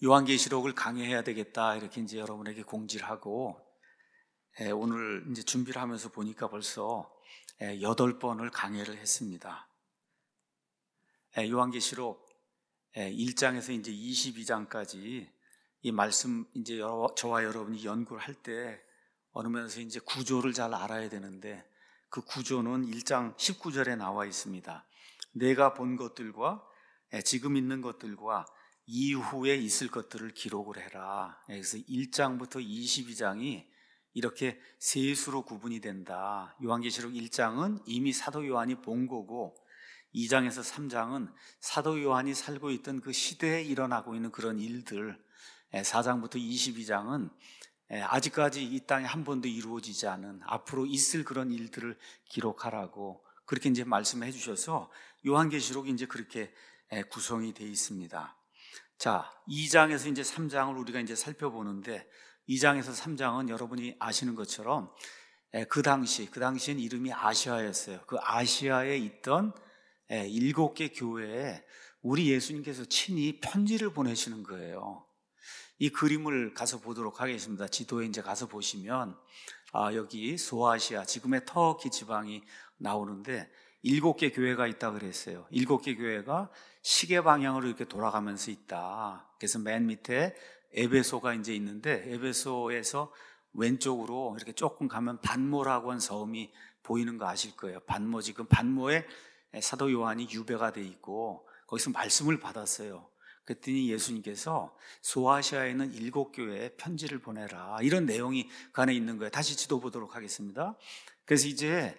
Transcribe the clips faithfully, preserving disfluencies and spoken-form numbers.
요한계시록을 강의해야 되겠다 이렇게 이제 여러분에게 공지를 하고 에, 오늘 이제 준비를 하면서 보니까 벌써 에, 여덟 번을 강의를 했습니다. 에, 요한계시록 에, 일 장에서 이제 이십이 장까지 이 말씀 이제 여, 저와 여러분이 연구를 할 때 어느 면에서 이제 구조를 잘 알아야 되는데 그 구조는 일 장 십구 절에 나와 있습니다. 내가 본 것들과 에, 지금 있는 것들과 이후에 있을 것들을 기록을 해라. 그래서 일 장부터 이십이 장이 이렇게 세 수로 구분이 된다. 요한계시록 일 장은 이미 사도 요한이 본 거고 이 장에서 삼 장은 사도 요한이 살고 있던 그 시대에 일어나고 있는 그런 일들, 사 장부터 이십이 장은 아직까지 이 땅에 한 번도 이루어지지 않은 앞으로 있을 그런 일들을 기록하라고 그렇게 이제 말씀해 주셔서 요한계시록이 이제 그렇게 구성이 되어 있습니다. 자, 이 장에서 이제 삼 장을 우리가 이제 살펴보는데 이 장에서 삼 장은 여러분이 아시는 것처럼 그 당시, 그 당시엔 이름이 아시아였어요. 그 아시아에 있던 일곱 개 교회에 우리 예수님께서 친히 편지를 보내시는 거예요. 이 그림을 가서 보도록 하겠습니다. 지도에 이제 가서 보시면 아, 여기 소아시아, 지금의 터키 지방이 나오는데 일곱 개 교회가 있다 그랬어요. 일곱 개 교회가 시계 방향으로 이렇게 돌아가면서 있다. 그래서 맨 밑에 에베소가 이제 있는데 에베소에서 왼쪽으로 이렇게 조금 가면 반모라고 한 섬이 보이는 거 아실 거예요. 반모, 지금 반모에 사도 요한이 유배가 돼 있고 거기서 말씀을 받았어요. 그랬더니 예수님께서 소아시아에 있는 일곱 교회에 편지를 보내라. 이런 내용이 그 안에 있는 거예요. 다시 지도 보도록 하겠습니다. 그래서 이제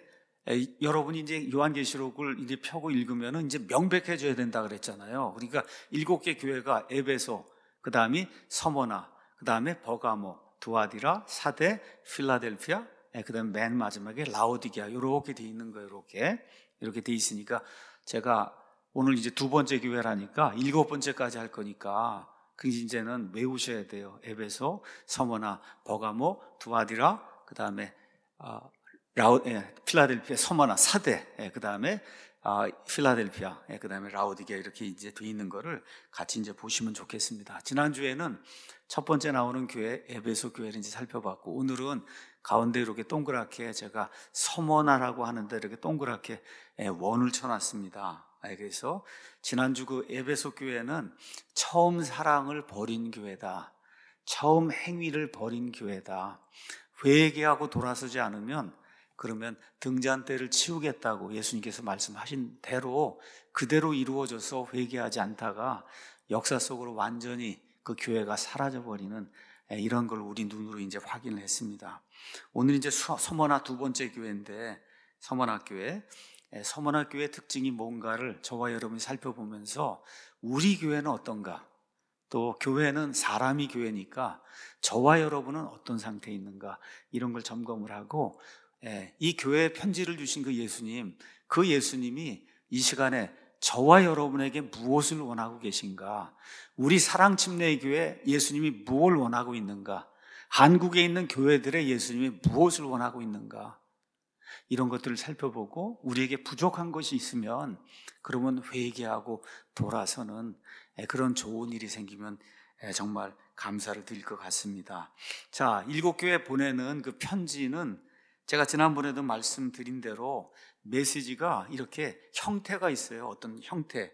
여러분이 이제 요한계시록을 이제 펴고 읽으면은 이제 명백해져야 된다 그랬잖아요. 그러니까 일곱 개 교회가 에베소, 그 다음이 서머나, 그 다음에 버가모, 두아디라, 사데, 필라델피아, 그 다음에 맨 마지막에 라오디게아 이렇게 돼 있는 거예요. 이렇게 이렇게 돼 있으니까 제가 오늘 이제 두 번째 교회라니까 일곱 번째까지 할 거니까 그 이제는 외우셔야 돼요. 에베소, 서머나, 버가모, 두아디라, 그 다음에 아, 라우, 예, 필라델피아, 서머나, 사데, 예, 그 다음에 아, 필라델피아, 예, 그 다음에 라오디게아 이렇게 이제 돼 있는 거를 같이 이제 보시면 좋겠습니다. 지난주에는 첫 번째 나오는 교회 에베소 교회를 이제 살펴봤고 오늘은 가운데 이렇게 동그랗게 제가 서머나라고 하는데 이렇게 동그랗게 예, 원을 쳐놨습니다. 그래서 지난주 그 에베소 교회는 처음 사랑을 버린 교회다. 처음 행위를 버린 교회다. 회개하고 돌아서지 않으면 그러면 등잔대를 치우겠다고 예수님께서 말씀하신 대로 그대로 이루어져서 회개하지 않다가 역사 속으로 완전히 그 교회가 사라져버리는 이런 걸 우리 눈으로 이제 확인을 했습니다. 오늘 이제 서머나 두 번째 교회인데 서머나 교회 서머나 교회의 특징이 뭔가를 저와 여러분이 살펴보면서 우리 교회는 어떤가, 또 교회는 사람이 교회니까 저와 여러분은 어떤 상태에 있는가 이런 걸 점검을 하고 이 교회에 편지를 주신 그 예수님, 그 예수님이 이 시간에 저와 여러분에게 무엇을 원하고 계신가, 우리 사랑침례의 교회 예수님이 무엇을 원하고 있는가, 한국에 있는 교회들의 예수님이 무엇을 원하고 있는가, 이런 것들을 살펴보고 우리에게 부족한 것이 있으면 그러면 회개하고 돌아서는 그런 좋은 일이 생기면 정말 감사를 드릴 것 같습니다. 자, 일곱 교회 보내는 그 편지는 제가 지난번에도 말씀드린 대로 메시지가 이렇게 형태가 있어요. 어떤 형태.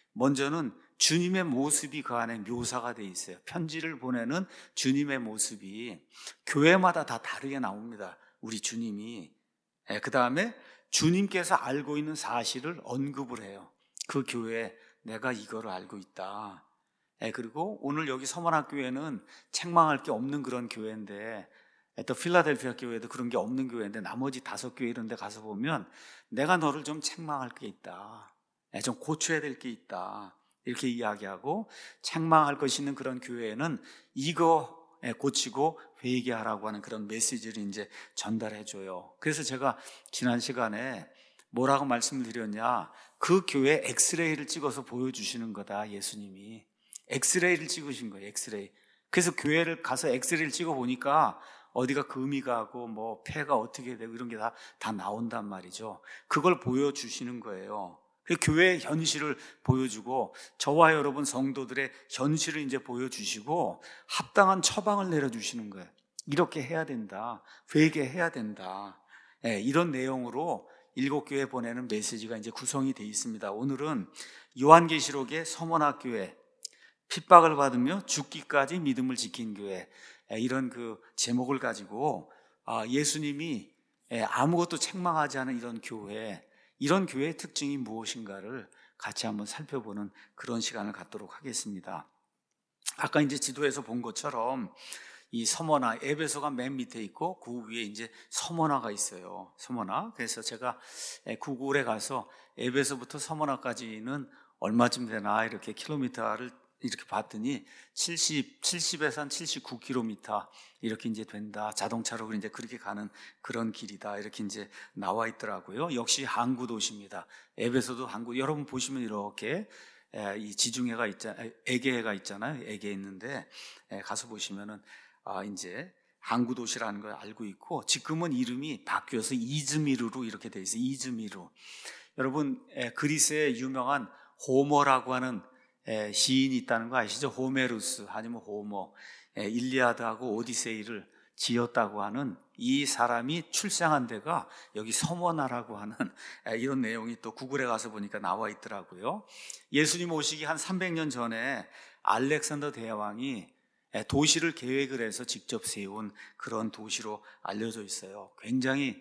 먼저는 주님의 모습이 그 안에 묘사가 돼 있어요. 편지를 보내는 주님의 모습이 교회마다 다 다르게 나옵니다. 우리 주님이. 그 다음에 주님께서 알고 있는 사실을 언급을 해요. 그 교회에 내가 이거를 알고 있다. 그리고 오늘 여기 서머나교회는 책망할 게 없는 그런 교회인데 또 필라델피아 교회도 그런 게 없는 교회인데 나머지 다섯 교회 이런 데 가서 보면 내가 너를 좀 책망할 게 있다, 좀 고쳐야 될 게 있다 이렇게 이야기하고, 책망할 것이 있는 그런 교회에는 이거 고치고 회개하라고 하는 그런 메시지를 이제 전달해 줘요. 그래서 제가 지난 시간에 뭐라고 말씀을 드렸냐, 그 교회 엑스레이를 찍어서 보여주시는 거다. 예수님이 엑스레이를 찍으신 거예요. 엑스레이. 그래서 교회를 가서 엑스레이를 찍어 보니까 어디가 금이 가고 뭐 폐가 어떻게 되고 이런 게 다, 다 나온단 말이죠. 그걸 보여주시는 거예요. 그 교회의 현실을 보여주고 저와 여러분 성도들의 현실을 이제 보여주시고 합당한 처방을 내려주시는 거예요. 이렇게 해야 된다. 회개해야 된다. 네, 이런 내용으로 일곱 교회 보내는 메시지가 이제 구성이 되어 있습니다. 오늘은 요한계시록의 서머나교회, 핍박을 받으며 죽기까지 믿음을 지킨 교회, 이런 그 제목을 가지고 예수님이 아무것도 책망하지 않은 이런 교회, 이런 교회의 특징이 무엇인가를 같이 한번 살펴보는 그런 시간을 갖도록 하겠습니다. 아까 이제 지도에서 본 것처럼 이 서머나, 에베소가 맨 밑에 있고 그 위에 이제 서머나가 있어요. 서머나. 그래서 제가 구글에 가서 에베소부터 서머나까지는 얼마쯤 되나 이렇게 킬로미터를 이렇게 봤더니 칠십, 칠십에서 한 칠십구 킬로미터 이렇게 이제 된다. 자동차로 이제 그렇게 가는 그런 길이다. 이렇게 이제 나와 있더라고요. 역시 항구 도시입니다. 에베소도 항구. 여러분 보시면 이렇게 이 지중해가 있잖아요. 에게해가 있잖아요. 에게해 있는데 가서 보시면은 아, 이제 항구 도시라는 걸 알고 있고 지금은 이름이 바뀌어서 이즈미르로 이렇게 돼 있어요. 이즈미르. 여러분 그리스의 유명한 호머라고 하는 시인이 있다는 거 아시죠? 호메루스 아니면 호머, 일리아드하고 오디세이를 지었다고 하는 이 사람이 출생한 데가 여기 서머나라고 하는 이런 내용이 또 구글에 가서 보니까 나와 있더라고요. 예수님 오시기 한 삼백 년 전에 알렉산더 대왕이 도시를 계획을 해서 직접 세운 그런 도시로 알려져 있어요. 굉장히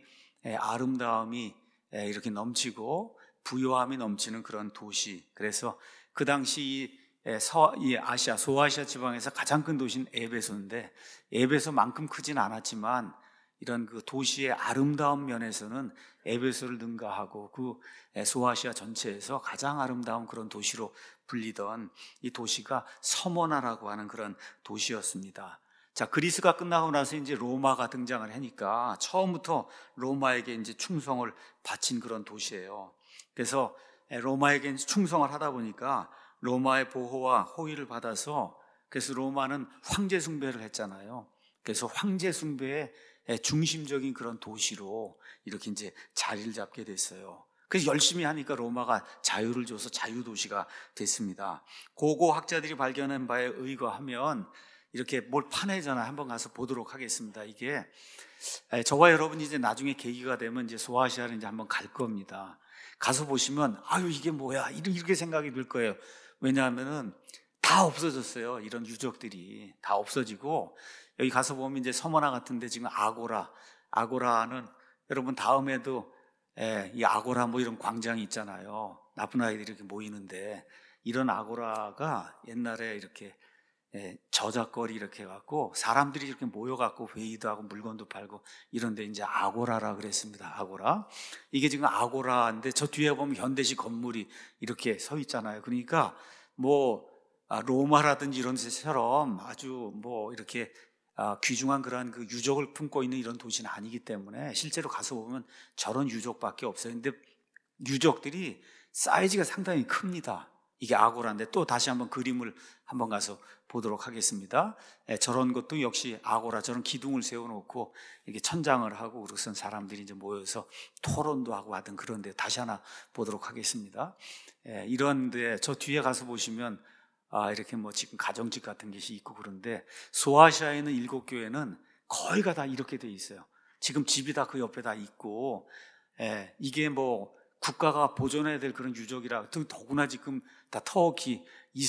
아름다움이 이렇게 넘치고 부요함이 넘치는 그런 도시. 그래서 그 당시 이, 서, 이 아시아, 소아시아 지방에서 가장 큰 도시는 에베소인데 에베소만큼 크진 않았지만 이런 그 도시의 아름다운 면에서는 에베소를 능가하고 그 소아시아 전체에서 가장 아름다운 그런 도시로 불리던 이 도시가 서머나라고 하는 그런 도시였습니다. 자, 그리스가 끝나고 나서 이제 로마가 등장을 하니까 처음부터 로마에게 이제 충성을 바친 그런 도시예요. 그래서 로마에게 충성을 하다 보니까 로마의 보호와 호의를 받아서 그래서 로마는 황제 숭배를 했잖아요. 그래서 황제 숭배의 중심적인 그런 도시로 이렇게 이제 자리를 잡게 됐어요. 그래서 열심히 하니까 로마가 자유를 줘서 자유도시가 됐습니다. 고고 학자들이 발견한 바에 의거하면 이렇게 뭘 파내잖아요. 한번 가서 보도록 하겠습니다. 이게 저와 여러분이 이제 나중에 계기가 되면 이제 소아시아를 이제 한번 갈 겁니다. 가서 보시면 아유 이게 뭐야 이렇게 생각이 들 거예요. 왜냐하면은 다 없어졌어요. 이런 유적들이 다 없어지고 여기 가서 보면 이제 서머나 같은데 지금 아고라, 아고라는 여러분 다음에도 예, 이 아고라 뭐 이런 광장이 있잖아요. 나쁜 아이들이 이렇게 모이는데 이런 아고라가 옛날에 이렇게 예, 저작거리 이렇게 해갖고 사람들이 이렇게 모여갖고 회의도 하고 물건도 팔고 이런데 이제 아고라라 그랬습니다. 아고라. 이게 지금 아고라인데 저 뒤에 보면 현대식 건물이 이렇게 서 있잖아요. 그러니까 뭐 로마라든지 이런 데처럼 아주 뭐 이렇게 귀중한 그러한 그 유적을 품고 있는 이런 도시는 아니기 때문에 실제로 가서 보면 저런 유적밖에 없어요. 근데 유적들이 사이즈가 상당히 큽니다. 이게 아고라인데 또 다시 한번 그림을 한번 가서 보도록 하겠습니다. 예, 저런 것도 역시 아고라, 저런 기둥을 세워놓고 이렇게 천장을 하고 그것은 사람들이 이제 모여서 토론도 하고 하던 그런데 다시 하나 보도록 하겠습니다. 예, 이런데 저 뒤에 가서 보시면 아, 이렇게 뭐 지금 가정집 같은 것이 있고 그런데 소아시아에 있는 일곱 교회는 거의가 다 이렇게 돼 있어요. 지금 집이 다 그 옆에 다 있고 예, 이게 뭐 국가가 보존해야 될 그런 유적이라 더구나 지금 다 터키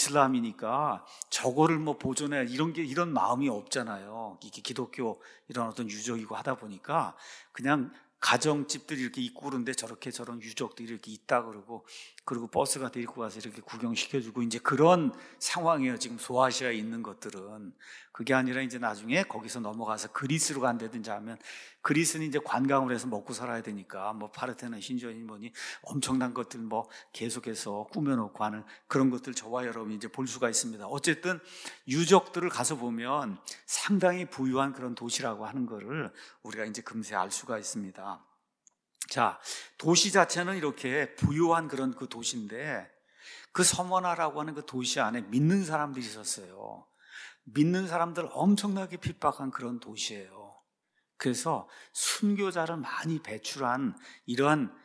이슬람이니까 저거를 뭐 보존해야 이런 게 이런 마음이 없잖아요. 이게 기독교 이런 어떤 유적이고 하다 보니까 그냥 가정집들이 이렇게 있고 그런데 저렇게 저런 유적들이 이렇게 있다 그러고 그리고 버스가 데리고 가서 이렇게 구경시켜주고 이제 그런 상황이에요. 지금 소아시아에 있는 것들은. 그게 아니라 이제 나중에 거기서 넘어가서 그리스로 간다든지 하면 그리스는 이제 관광을 해서 먹고 살아야 되니까 뭐 파르테논 신전이 뭐니 엄청난 것들 뭐 계속해서 꾸며놓고 하는 그런 것들 저와 여러분이 이제 볼 수가 있습니다. 어쨌든 유적들을 가서 보면 상당히 부유한 그런 도시라고 하는 거를 우리가 이제 금세 알 수가 있습니다. 자, 도시 자체는 이렇게 부유한 그런 그 도시인데 그 서머나라고 하는 그 도시 안에 믿는 사람들이 있었어요. 믿는 사람들 엄청나게 핍박한 그런 도시예요. 그래서 순교자를 많이 배출한 이러한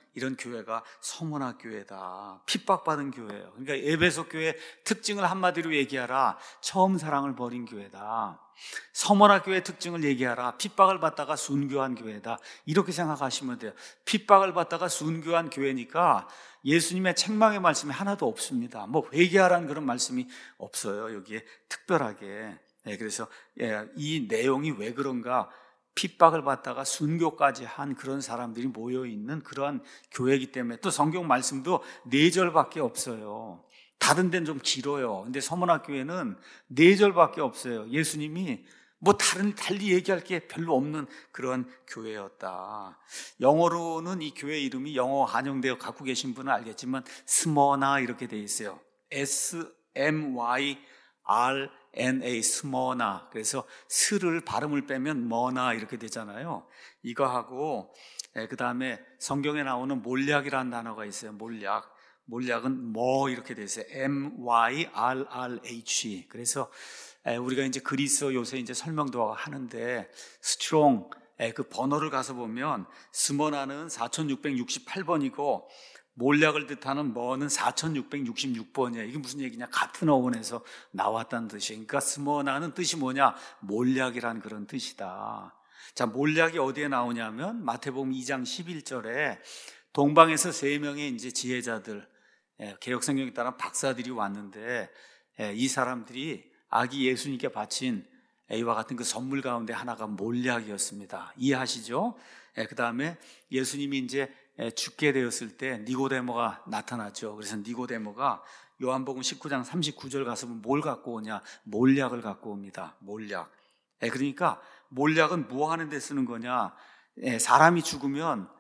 이런 교회가 서머나 교회다. 핍박받은 교회예요. 그러니까 에베소 교회 특징을 한마디로 얘기하라. 처음 사랑을 버린 교회다. 서머나 교회 특징을 얘기하라. 핍박을 받다가 순교한 교회다. 이렇게 생각하시면 돼요. 핍박을 받다가 순교한 교회니까 예수님의 책망의 말씀이 하나도 없습니다. 뭐 회개하라는 그런 말씀이 없어요. 여기에 특별하게. 네, 그래서 이 내용이 왜 그런가? 핍박을 받다가 순교까지 한 그런 사람들이 모여있는 그러한 교회이기 때문에, 또 성경 말씀도 네 절밖에 없어요. 다른 데는 좀 길어요. 근데 서문학교회는 네 절밖에 없어요. 예수님이 뭐 다른 달리 얘기할 게 별로 없는 그런 교회였다. 영어로는 이 교회 이름이 영어 한영되어 갖고 계신 분은 알겠지만 스머나 이렇게 돼 있어요. 에스 엠 와이 알 엔 에이, 스머나. 그래서 스를 발음을 빼면 머나 이렇게 되잖아요. 이거하고 그 다음에 성경에 나오는 몰약이라는 단어가 있어요. 몰약. 몰약은 뭐 이렇게 돼 있어요. 엠 와이 알 알 에이치. 그래서 우리가 이제 그리스어 요새 이제 설명도 하는데 스트롱 그 번호를 가서 보면 스머나는 사천육백육십팔 번이고 몰약을 뜻하는 뭐는 사천육백육십육 번이야. 이게 무슨 얘기냐? 같은 어원에서 나왔다는 뜻이에요. 그러니까 스머나는 뜻이 뭐냐? 몰약이란 그런 뜻이다. 자, 몰약이 어디에 나오냐면 마태복음 이 장 십일 절에 동방에서 세 명의 이제 지혜자들, 개혁성경에 따라 박사들이 왔는데 이 사람들이 아기 예수님께 바친 이와 같은 그 선물 가운데 하나가 몰약이었습니다. 이해하시죠? 그 다음에 예수님이 이제 죽게 되었을 때 니고데모가 나타났죠. 그래서 니고데모가 요한복음 십구 장 삼십구 절 가서 뭘 갖고 오냐? 몰약을 갖고 옵니다. 몰약. 그러니까 몰약은 뭐 하는 데 쓰는 거냐? 사람이 죽으면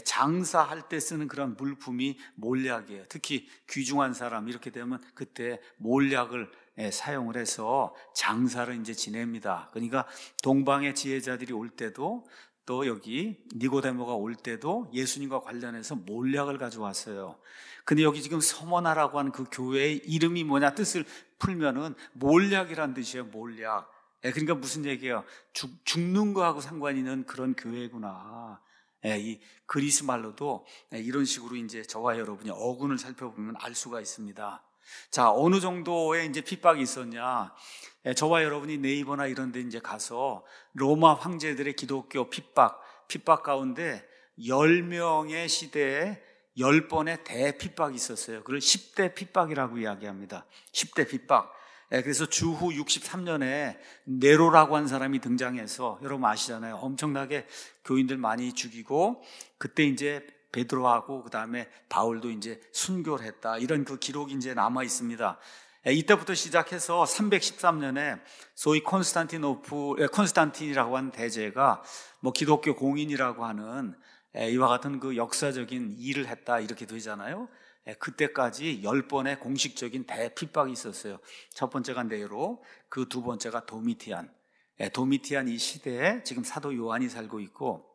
장사할 때 쓰는 그런 물품이 몰약이에요. 특히 귀중한 사람 이렇게 되면 그때 몰약을 사용을 해서 장사를 이제 지냅니다. 그러니까 동방의 지혜자들이 올 때도 또 여기 니고데모가 올 때도 예수님과 관련해서 몰약을 가져왔어요. 근데 여기 지금 서머나라고 하는 그 교회의 이름이 뭐냐? 뜻을 풀면은 몰약이란 뜻이에요. 몰약. 그러니까 무슨 얘기예요? 죽, 죽는 거하고 상관이 있는 그런 교회구나. 이 그리스 말로도 이런 식으로 이제 저와 여러분이 어근을 살펴보면 알 수가 있습니다. 자, 어느 정도의 이제 핍박이 있었냐? 저와 여러분이 네이버나 이런 데 이제 가서 로마 황제들의 기독교 핍박, 핍박 가운데 열 명의 시대에 열 번의 대핍박이 있었어요. 그걸 십 대 핍박이라고 이야기합니다. 십 대 핍박. 그래서 주후 육십삼 년에 네로라고 한 사람이 등장해서 여러분 아시잖아요. 엄청나게 교인들 많이 죽이고 그때 이제 베드로하고 그 다음에 바울도 이제 순교를 했다. 이런 그 기록이 이제 남아 있습니다. 이때부터 시작해서 삼백십삼 년에 소위 콘스탄티노프, 콘스탄틴이라고 하는 대제가 뭐 기독교 공인이라고 하는 이와 같은 그 역사적인 일을 했다. 이렇게 되잖아요. 그때까지 열 번의 공식적인 대핍박이 있었어요. 첫 번째가 네로, 그 두 번째가 도미티안. 도미티안 이 시대에 지금 사도 요한이 살고 있고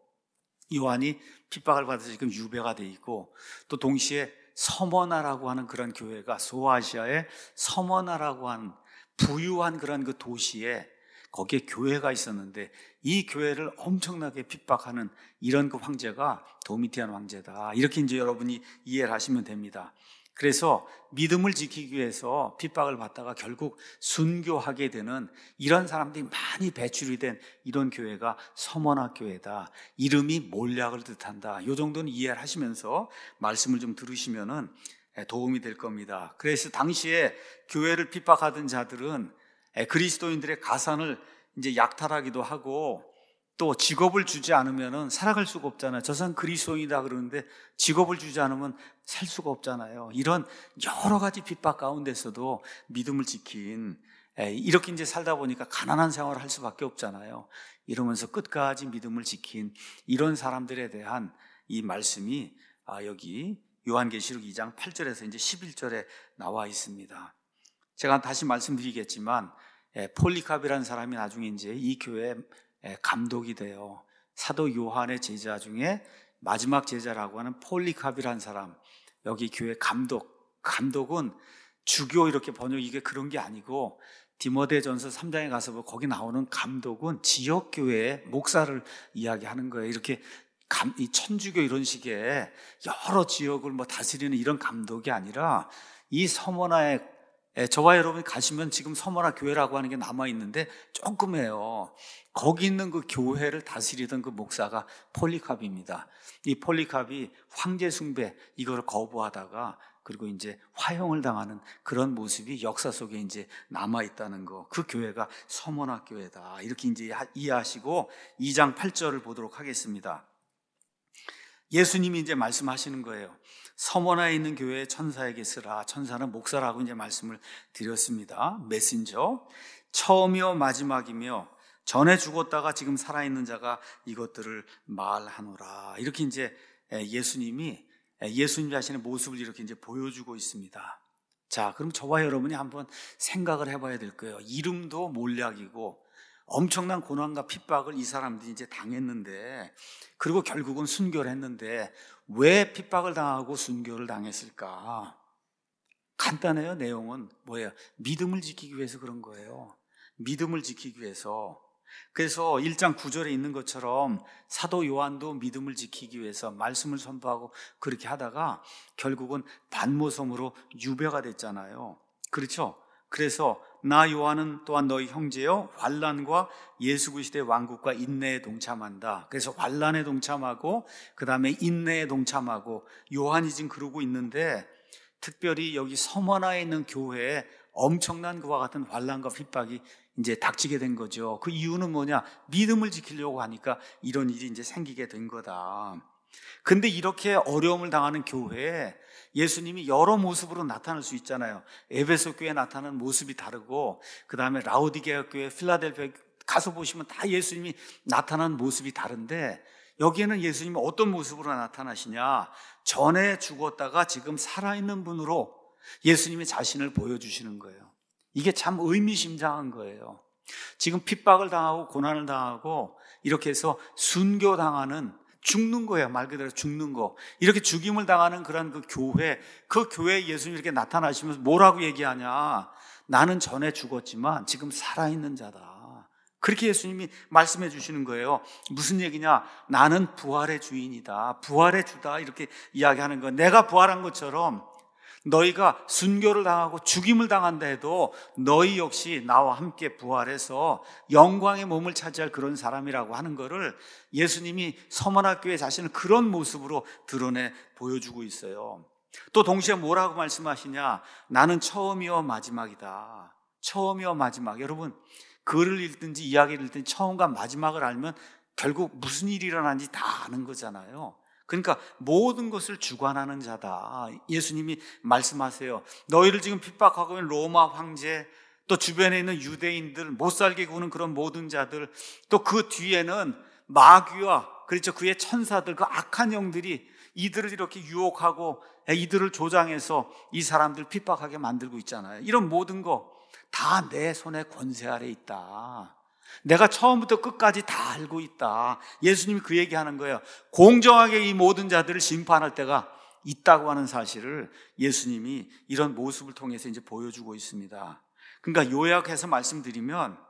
요한이 핍박을 받아서 지금 유배가 돼 있고 또 동시에 서머나라고 하는 그런 교회가 소아시아의 서머나라고 하는 부유한 그런 그 도시에 거기에 교회가 있었는데 이 교회를 엄청나게 핍박하는 이런 그 황제가 도미티안 황제다. 이렇게 이제 여러분이 이해를 하시면 됩니다. 그래서 믿음을 지키기 위해서 핍박을 받다가 결국 순교하게 되는 이런 사람들이 많이 배출이 된 이런 교회가 서머나 교회다. 이름이 몰약을 뜻한다. 이 정도는 이해를 하시면서 말씀을 좀 들으시면은 도움이 될 겁니다. 그래서 당시에 교회를 핍박하던 자들은 그리스도인들의 가산을 이제 약탈하기도 하고 또 직업을 주지 않으면 살아갈 수가 없잖아요. 저 사람 그리스도인이다 그러는데 직업을 주지 않으면 살 수가 없잖아요. 이런 여러 가지 핍박 가운데서도 믿음을 지킨, 이렇게 이제 살다 보니까 가난한 생활을 할 수밖에 없잖아요. 이러면서 끝까지 믿음을 지킨 이런 사람들에 대한 이 말씀이 여기 요한계시록 이 장 팔 절에서 이제 십일 절에 나와 있습니다. 제가 다시 말씀드리겠지만 폴리캅이라는 사람이 나중에 이제 이 교회 감독이 돼요. 사도 요한의 제자 중에 마지막 제자라고 하는 폴리캅이라는 사람, 여기 교회 감독, 감독은 주교 이렇게 번역 이게 그런 게 아니고 디모데전서 삼 장에 가서 거기 나오는 감독은 지역교회의 목사를 이야기하는 거예요. 이렇게 감, 이 천주교 이런 식의 여러 지역을 뭐 다스리는 이런 감독이 아니라 이 서머나에 저와 여러분이 가시면 지금 서머나 교회라고 하는 게 남아있는데 조금해요. 거기 있는 그 교회를 다스리던 그 목사가 폴리캅입니다. 이 폴리캅이 황제 숭배 이걸 거부하다가 그리고 이제 화형을 당하는 그런 모습이 역사 속에 이제 남아있다는 거. 그 교회가 서머나 교회다. 이렇게 이제 이해하시고 이 장 팔 절을 보도록 하겠습니다. 예수님이 이제 말씀하시는 거예요. 서머나에 있는 교회에 천사에게 쓰라. 천사는 목사라고 이제 말씀을 드렸습니다. 메신저. 처음이요 마지막이며 전에 죽었다가 지금 살아있는 자가 이것들을 말하노라. 이렇게 이제 예수님이 예수님 자신의 모습을 이렇게 이제 보여주고 있습니다. 자, 그럼 저와 여러분이 한번 생각을 해봐야 될 거예요. 이름도 몰약이고 엄청난 고난과 핍박을 이 사람들이 이제 당했는데, 그리고 결국은 순교를 했는데 왜 핍박을 당하고 순교를 당했을까? 간단해요. 내용은 뭐예요? 믿음을 지키기 위해서 그런 거예요. 믿음을 지키기 위해서. 그래서 일 장 구 절에 있는 것처럼 사도 요한도 믿음을 지키기 위해서 말씀을 선포하고 그렇게 하다가 결국은 반모섬으로 유배가 됐잖아요. 그렇죠? 그래서 나 요한은 또한 너희 형제여 환난과 예수 그리스도의 왕국과 인내에 동참한다. 그래서 환난에 동참하고 그 다음에 인내에 동참하고 요한이 지금 그러고 있는데, 특별히 여기 서머나에 있는 교회에 엄청난 그와 같은 환난과 핍박이 이제 닥치게 된 거죠. 그 이유는 뭐냐? 믿음을 지키려고 하니까 이런 일이 이제 생기게 된 거다. 근데 이렇게 어려움을 당하는 교회에 예수님이 여러 모습으로 나타날 수 있잖아요. 에베소 교회에 나타나는 모습이 다르고, 그 다음에 라오디게아 교회, 필라델피아 가서 보시면 다 예수님이 나타나는 모습이 다른데, 여기에는 예수님이 어떤 모습으로 나타나시냐? 전에 죽었다가 지금 살아있는 분으로 예수님이 자신을 보여주시는 거예요. 이게 참 의미심장한 거예요. 지금 핍박을 당하고 고난을 당하고 이렇게 해서 순교당하는, 죽는 거예요. 말 그대로 죽는 거. 이렇게 죽임을 당하는 그런 그 교회, 그 교회에 예수님이 이렇게 나타나시면서 뭐라고 얘기하냐? 나는 전에 죽었지만 지금 살아있는 자다. 그렇게 예수님이 말씀해 주시는 거예요. 무슨 얘기냐? 나는 부활의 주인이다. 부활의 주다. 이렇게 이야기하는 거. 내가 부활한 것처럼 너희가 순교를 당하고 죽임을 당한다 해도 너희 역시 나와 함께 부활해서 영광의 몸을 차지할 그런 사람이라고 하는 것을 예수님이 서머나 교회 자신을 그런 모습으로 드러내 보여주고 있어요. 또 동시에 뭐라고 말씀하시냐? 나는 처음이요 마지막이다. 처음이요 마지막. 여러분, 글을 읽든지 이야기를 읽든지 처음과 마지막을 알면 결국 무슨 일이 일어나는지 다 아는 거잖아요. 그러니까 모든 것을 주관하는 자다. 예수님이 말씀하세요. 너희를 지금 핍박하고 있는 로마 황제, 또 주변에 있는 유대인들, 못 살게 구는 그런 모든 자들, 또 그 뒤에는 마귀와 그렇죠 그의 천사들, 그 악한 영들이 이들을 이렇게 유혹하고 이들을 조장해서 이 사람들 핍박하게 만들고 있잖아요. 이런 모든 거 다 내 손의 권세 아래 있다. 내가 처음부터 끝까지 다 알고 있다. 예수님이 그 얘기하는 거예요. 공정하게 이 모든 자들을 심판할 때가 있다고 하는 사실을 예수님이 이런 모습을 통해서 이제 보여주고 있습니다. 그러니까 요약해서 말씀드리면,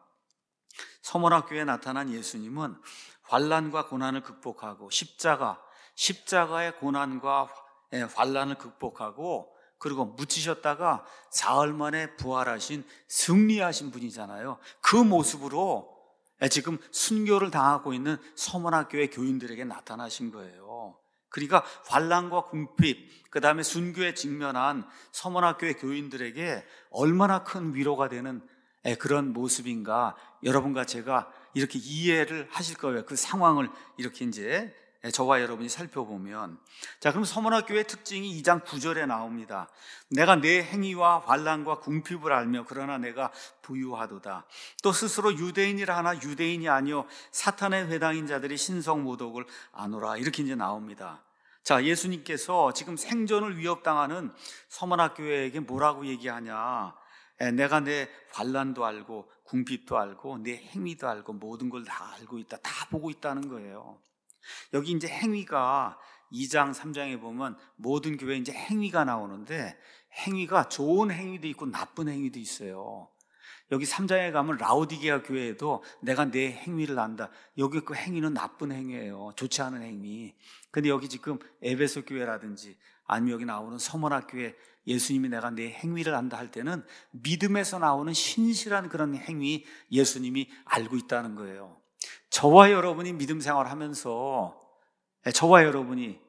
서머나 교회에 나타난 예수님은 환난과 고난을 극복하고 십자가, 십자가의 고난과 환난을 극복하고 그리고 묻히셨다가 사흘 만에 부활하신 승리하신 분이잖아요. 그 모습으로 지금 순교를 당하고 있는 서머나 교회 교인들에게 나타나신 거예요. 그러니까 환난과 궁핍, 그 다음에 순교에 직면한 서머나 교회 교인들에게 얼마나 큰 위로가 되는 그런 모습인가, 여러분과 제가 이렇게 이해를 하실 거예요. 그 상황을 이렇게 이제 저와 여러분이 살펴보면. 자, 그럼 서머나 교회의 특징이 이 장 구 절에 나옵니다. 내가 내 행위와 환난과 궁핍을 알며 그러나 내가 부유하도다. 또 스스로 유대인이라 하나 유대인이 아니요 사탄의 회당인 자들이 신성 모독을 아노라. 이렇게 이제 나옵니다. 자, 예수님께서 지금 생존을 위협당하는 서머나 교회에게 뭐라고 얘기하냐? 내가 내 환난도 알고 궁핍도 알고 내 행위도 알고 모든 걸 다 알고 있다. 다 보고 있다는 거예요. 여기 이제 행위가 이 장 삼 장에 보면 모든 교회에 이제 행위가 나오는데, 행위가 좋은 행위도 있고 나쁜 행위도 있어요. 여기 삼 장에 가면 라오디게아 교회에도 내가 내 행위를 안다. 여기 그 행위는 나쁜 행위예요. 좋지 않은 행위. 근데 여기 지금 에베소 교회라든지 아니면 여기 나오는 서머나 교회, 예수님이 내가 내 행위를 안다 할 때는 믿음에서 나오는 신실한 그런 행위 예수님이 알고 있다는 거예요. 저와 여러분이 믿음 생활하면서, 저와 여러분이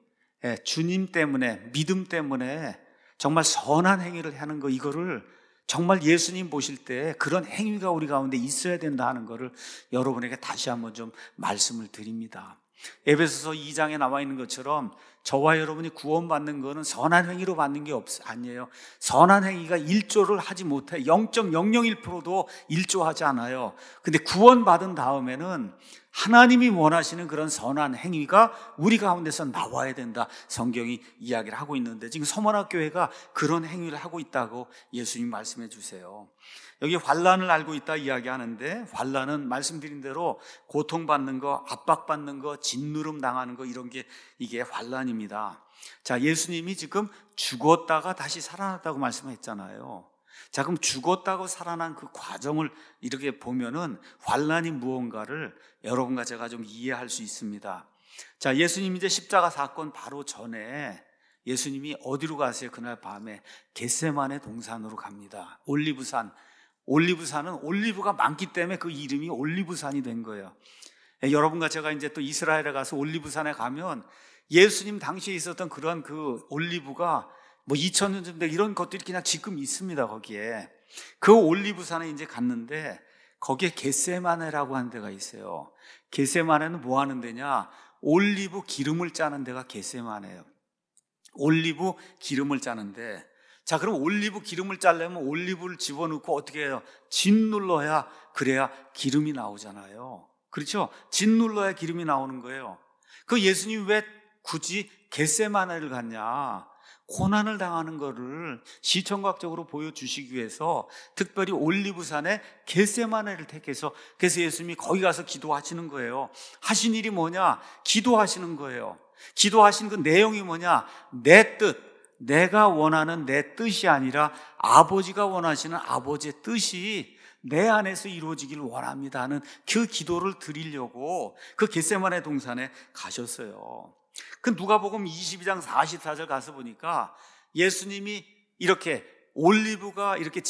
주님 때문에, 믿음 때문에 정말 선한 행위를 하는 거, 이거를 정말 예수님 보실 때 그런 행위가 우리 가운데 있어야 된다 하는 것을 여러분에게 다시 한번 좀 말씀을 드립니다. 에베소서 이 장에 나와 있는 것처럼 저와 여러분이 구원받는 것은 선한 행위로 받는 게 없, 아니에요. 선한 행위가 일조를 하지 못해. 영 점 영영일 퍼센트도 일조하지 않아요. 근데 구원받은 다음에는 하나님이 원하시는 그런 선한 행위가 우리 가운데서 나와야 된다, 성경이 이야기를 하고 있는데, 지금 서머나 교회가 그런 행위를 하고 있다고 예수님 말씀해 주세요. 여기 환난을 알고 있다 이야기하는데, 환난은 말씀드린 대로 고통받는 거, 압박받는 거, 짓누름 당하는 거, 이런 게 이게 환난입니다. 자, 예수님이 지금 죽었다가 다시 살아났다고 말씀했잖아요. 자, 그럼 죽었다고 살아난 그 과정을 이렇게 보면은 환난이 무언가를 여러분과 제가 좀 이해할 수 있습니다. 자, 예수님 이제 십자가 사건 바로 전에 예수님이 어디로 가세요? 그날 밤에 겟세마네 동산으로 갑니다. 올리브산. 올리브산은 올리브가 많기 때문에 그 이름이 올리브산이 된 거예요. 예, 여러분과 제가 이제 또 이스라엘에 가서 올리브산에 가면 예수님 당시에 있었던 그런 그 올리브가 뭐 이천 년 전에 이런 것들이 그냥 지금 있습니다. 거기에 그 올리브산에 이제 갔는데 거기에 겟세마네라고 하는 데가 있어요. 겟세마네는 뭐 하는 데냐? 올리브 기름을 짜는 데가 겟세마네예요. 올리브 기름을 짜는데, 자, 그럼 올리브 기름을 짜려면 올리브를 집어넣고 어떻게 해요? 짓눌러야, 그래야 기름이 나오잖아요. 그렇죠? 짓눌러야 기름이 나오는 거예요. 그 예수님 왜 굳이 겟세마네를 갔냐? 고난을 당하는 것을 시청각적으로 보여주시기 위해서 특별히 올리브산에 겟세마네를 택해서, 그래서 예수님이 거기 가서 기도하시는 거예요. 하신 일이 뭐냐? 기도하시는 거예요. 기도하신 그 내용이 뭐냐? 내 뜻, 내가 원하는 내 뜻이 아니라 아버지가 원하시는 아버지의 뜻이 내 안에서 이루어지기를 원합니다 하는 그 기도를 드리려고 그 겟세마네 동산에 가셨어요. 그 누가복음 이십이 장 사십사 절 가서 보니까 예수님이 이렇게 올리브가 이렇게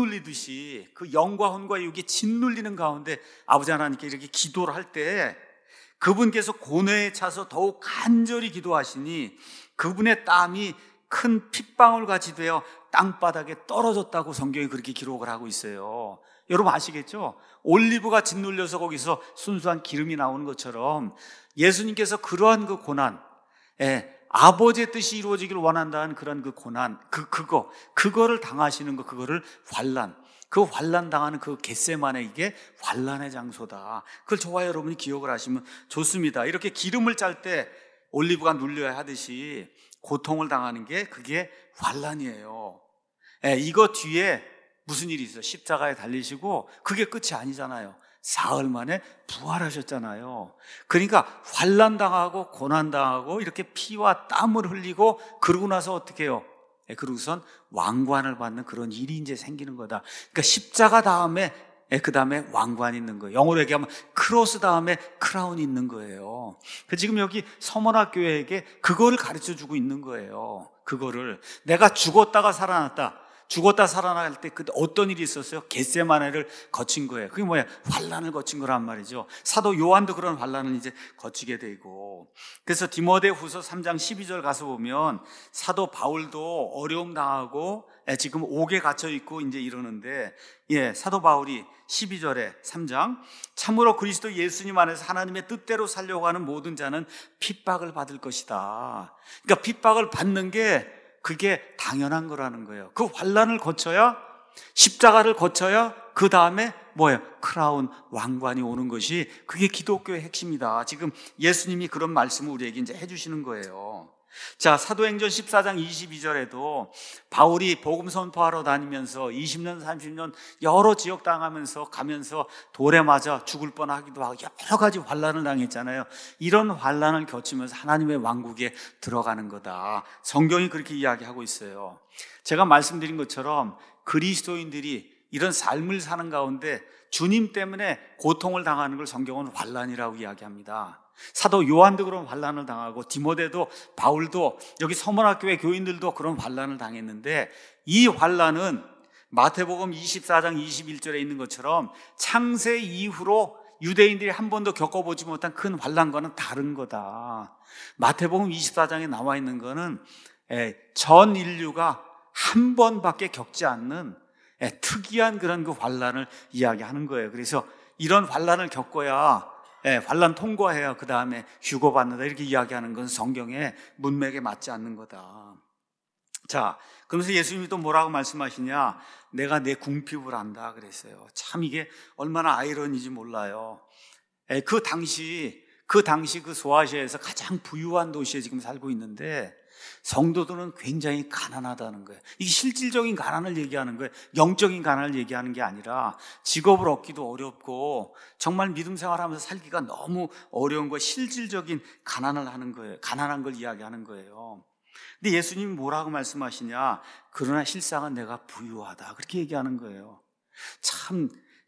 짓눌리듯이 그 영과 혼과 육이 짓눌리는 가운데 아버지 하나님께 이렇게 기도를 할 때 그분께서 고뇌에 차서 더욱 간절히 기도하시니 그분의 땀이 큰 핏방울 같이 되어 땅바닥에 떨어졌다고 성경이 그렇게 기록을 하고 있어요. 여러분 아시겠죠? 올리브가 짓눌려서 거기서 순수한 기름이 나오는 것처럼 예수님께서 그러한 그 고난, 예, 아버지의 뜻이 이루어지기를 원한다는 그런 그 고난, 그, 그거, 그거를 당하시는 거, 그거를 환난, 그 환난 당하는 그 겟세마네, 이게 환난의 장소다. 그걸 저와 여러분이 기억을 하시면 좋습니다. 이렇게 기름을 짤 때 올리브가 눌려야 하듯이 고통을 당하는 게 그게 환난이에요. 예, 이거 뒤에 무슨 일이 있어요? 십자가에 달리시고 그게 끝이 아니잖아요. 사흘 만에 부활하셨잖아요. 그러니까 환난 당하고 고난 당하고 이렇게 피와 땀을 흘리고 그러고 나서 어떻게 해요? 예, 그러고선 왕관을 받는 그런 일이 이제 생기는 거다. 그러니까 십자가 다음에 예, 그 다음에 왕관이 있는 거예요. 영어로 얘기하면 크로스 다음에 크라운이 있는 거예요. 그 지금 여기 서머나 교회에게 그거를 가르쳐 주고 있는 거예요. 그거를 내가 죽었다가 살아났다. 죽었다 살아날 때 그때 어떤 일이 있었어요? 겟세마네를 거친 거예요. 그게 뭐야? 환난을 거친 거란 말이죠. 사도 요한도 그런 환난을 이제 거치게 되고, 그래서 디모데후서 삼 장 십이 절 가서 보면 사도 바울도 어려움 당하고 지금 옥에 갇혀 있고 이제 이러는데, 예, 사도 바울이 십이 절에 삼 장 참으로 그리스도 예수님 안에서 하나님의 뜻대로 살려고 하는 모든 자는 핍박을 받을 것이다. 그러니까 핍박을 받는 게 그게 당연한 거라는 거예요. 그 환난을 거쳐야, 십자가를 거쳐야 그 다음에 뭐예요? 크라운, 왕관이 오는 것이 그게 기독교의 핵심이다. 지금 예수님이 그런 말씀을 우리에게 이제 해주시는 거예요. 자, 사도행전 십사 장 이십이 절에도 바울이 복음 선포하러 다니면서 이십 년, 삼십 년 여러 지역 당하면서 가면서 돌에 맞아 죽을 뻔하기도 하고 여러 가지 환난을 당했잖아요. 이런 환난을 거치면서 하나님의 왕국에 들어가는 거다. 성경이 그렇게 이야기하고 있어요. 제가 말씀드린 것처럼 그리스도인들이 이런 삶을 사는 가운데 주님 때문에 고통을 당하는 걸 성경은 환난이라고 이야기합니다. 사도 요한도 그런 환난을 당하고 디모데도 바울도 여기 서문학교의 교인들도 그런 환난을 당했는데 이 환난은 마태복음 이십사 장 이십일 절에 있는 것처럼 창세 이후로 유대인들이 한 번도 겪어보지 못한 큰 환난과는 다른 거다. 마태복음 이십사 장에 나와 있는 거는 전 인류가 한 번밖에 겪지 않는 특이한 그런 그 환난을 이야기하는 거예요. 그래서 이런 환난을 겪어야 환난 통과해야 그 다음에 휴거받는다 이렇게 이야기하는 건 성경의 문맥에 맞지 않는 거다. 자, 그러면서 예수님이 또 뭐라고 말씀하시냐? 내가 내 궁핍을 안다 그랬어요. 참 이게 얼마나 아이러니인지 몰라요. 그 당시 그 당시 그 소아시아에서 가장 부유한 도시에 지금 살고 있는데 성도들은 굉장히 가난하다는 거예요. 이게 실질적인 가난을 얘기하는 거예요. 영적인 가난을 얘기하는 게 아니라 직업을 얻기도 어렵고 정말 믿음 생활하면서 살기가 너무 어려운 거, 실질적인 가난을 하는 거예요. 가난한 걸 이야기하는 거예요. 근데 예수님이 뭐라고 말씀하시냐? 그러나 실상은 내가 부유하다 그렇게 얘기하는 거예요. 참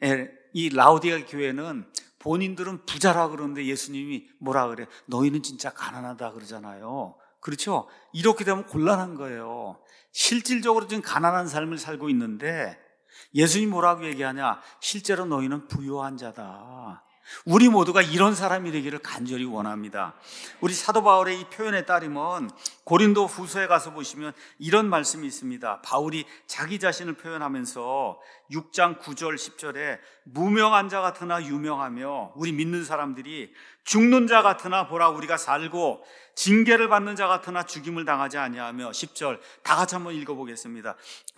이 라오디가 교회는 본인들은 부자라 그러는데 예수님이 뭐라 그래? 너희는 진짜 가난하다 그러잖아요. 그렇죠? 이렇게 되면 곤란한 거예요. 실질적으로 지금 가난한 삶을 살고 있는데 예수님이 뭐라고 얘기하냐? 실제로 너희는 부유한 자다. 우리 모두가 이런 사람이 되기를 간절히 원합니다. 우리 사도 바울의 이 표현에 따르면 고린도 후서에 가서 보시면 이런 말씀이 있습니다. 바울이 자기 자신을 표현하면서 육 장 구 절 십 절에 무명한 자 같으나 유명하며 우리 믿는 사람들이 죽는 자 같으나 보라 우리가 살고 징계를 받는 자 같으나 죽임을 당하지 아니하며 십 절 다 같이 한번 읽어보겠습니다.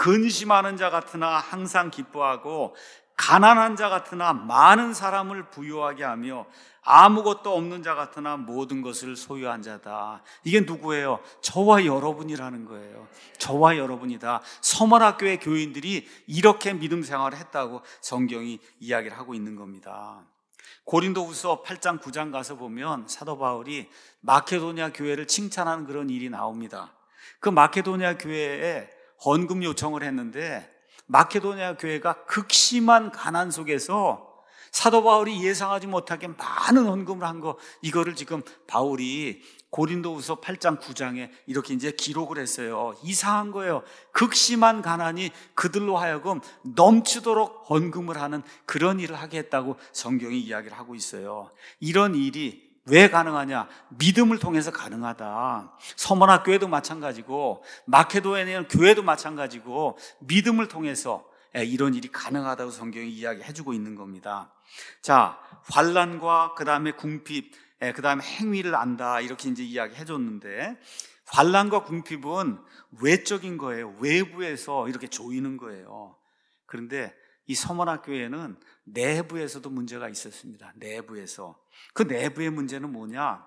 근심하는 자 같으나 항상 기뻐하고 가난한 자 같으나 많은 사람을 부유하게 하며 아무것도 없는 자 같으나 모든 것을 소유한 자다. 이게 누구예요? 저와 여러분이라는 거예요. 저와 여러분이다. 서문학교의 교인들이 이렇게 믿음 생활을 했다고 성경이 이야기를 하고 있는 겁니다. 고린도후서 팔 장 구 장 가서 보면 사도 바울이 마케도니아 교회를 칭찬하는 그런 일이 나옵니다. 그 마케도니아 교회에 헌금 요청을 했는데 마케도니아 교회가 극심한 가난 속에서 사도 바울이 예상하지 못하게 많은 헌금을 한 거, 이거를 지금 바울이 고린도후서 팔 장 구 장에 이렇게 이제 기록을 했어요. 이상한 거예요. 극심한 가난이 그들로 하여금 넘치도록 헌금을 하는 그런 일을 하게 했다고 성경이 이야기를 하고 있어요. 이런 일이 왜 가능하냐? 믿음을 통해서 가능하다. 서머나 교회도 마찬가지고 마케도니아 교회도 마찬가지고 믿음을 통해서 이런 일이 가능하다고 성경이 이야기해주고 있는 겁니다. 자, 환난과 그 다음에 궁핍, 그 다음에 행위를 안다 이렇게 이제 이야기해줬는데 환난과 궁핍은 외적인 거예요. 외부에서 이렇게 조이는 거예요. 그런데 이 서머나 교회는 내부에서도 문제가 있었습니다. 내부에서. 그 내부의 문제는 뭐냐?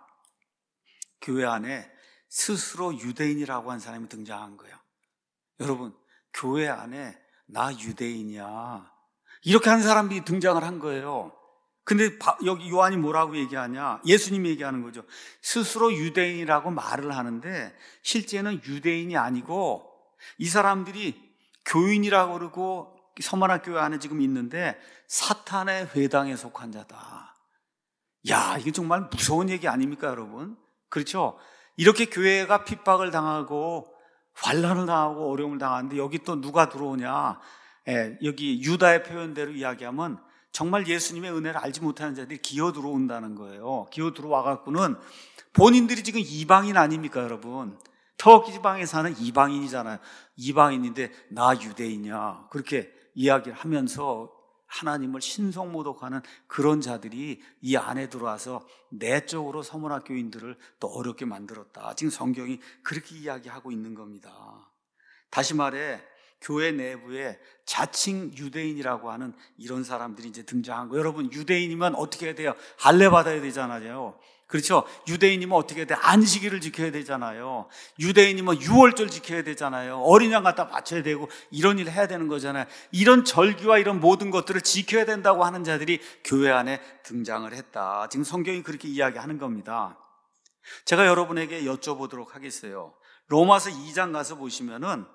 교회 안에 스스로 유대인이라고 한 사람이 등장한 거예요. 여러분, 교회 안에 나 유대인이야 이렇게 한 사람이 등장을 한 거예요. 근데 여기 요한이 뭐라고 얘기하냐? 예수님이 얘기하는 거죠. 스스로 유대인이라고 말을 하는데 실제는 유대인이 아니고 이 사람들이 교인이라고 그러고 서머나 교회 안에 지금 있는데 사탄의 회당에 속한 자다. 야, 이게 정말 무서운 얘기 아닙니까, 여러분? 그렇죠? 이렇게 교회가 핍박을 당하고 환난을 당하고 어려움을 당하는데 여기 또 누가 들어오냐? 예, 여기 유다의 표현대로 이야기하면 정말 예수님의 은혜를 알지 못하는 자들이 기어 들어온다는 거예요. 기어 들어와 갖고는 본인들이 지금 이방인 아닙니까, 여러분? 터키 지방에 사는 이방인이잖아요. 이방인인데 나 유대인이야 그렇게 이야기를 하면서 하나님을 신성모독하는 그런 자들이 이 안에 들어와서 내적으로 서문학교인들을 또 어렵게 만들었다. 지금 성경이 그렇게 이야기하고 있는 겁니다. 다시 말해 교회 내부에 자칭 유대인이라고 하는 이런 사람들이 이제 등장한 거예요. 여러분, 유대인이면 어떻게 해야 돼요? 할례 받아야 되잖아요. 그렇죠? 유대인이면 어떻게 해야 돼? 안식일을 지켜야 되잖아요. 유대인이면 유월절 지켜야 되잖아요. 어린 양 갖다 바쳐야 되고 이런 일을 해야 되는 거잖아요. 이런 절기와 이런 모든 것들을 지켜야 된다고 하는 자들이 교회 안에 등장을 했다. 지금 성경이 그렇게 이야기하는 겁니다. 제가 여러분에게 여쭤보도록 하겠어요. 로마서 이 장 가서 보시면은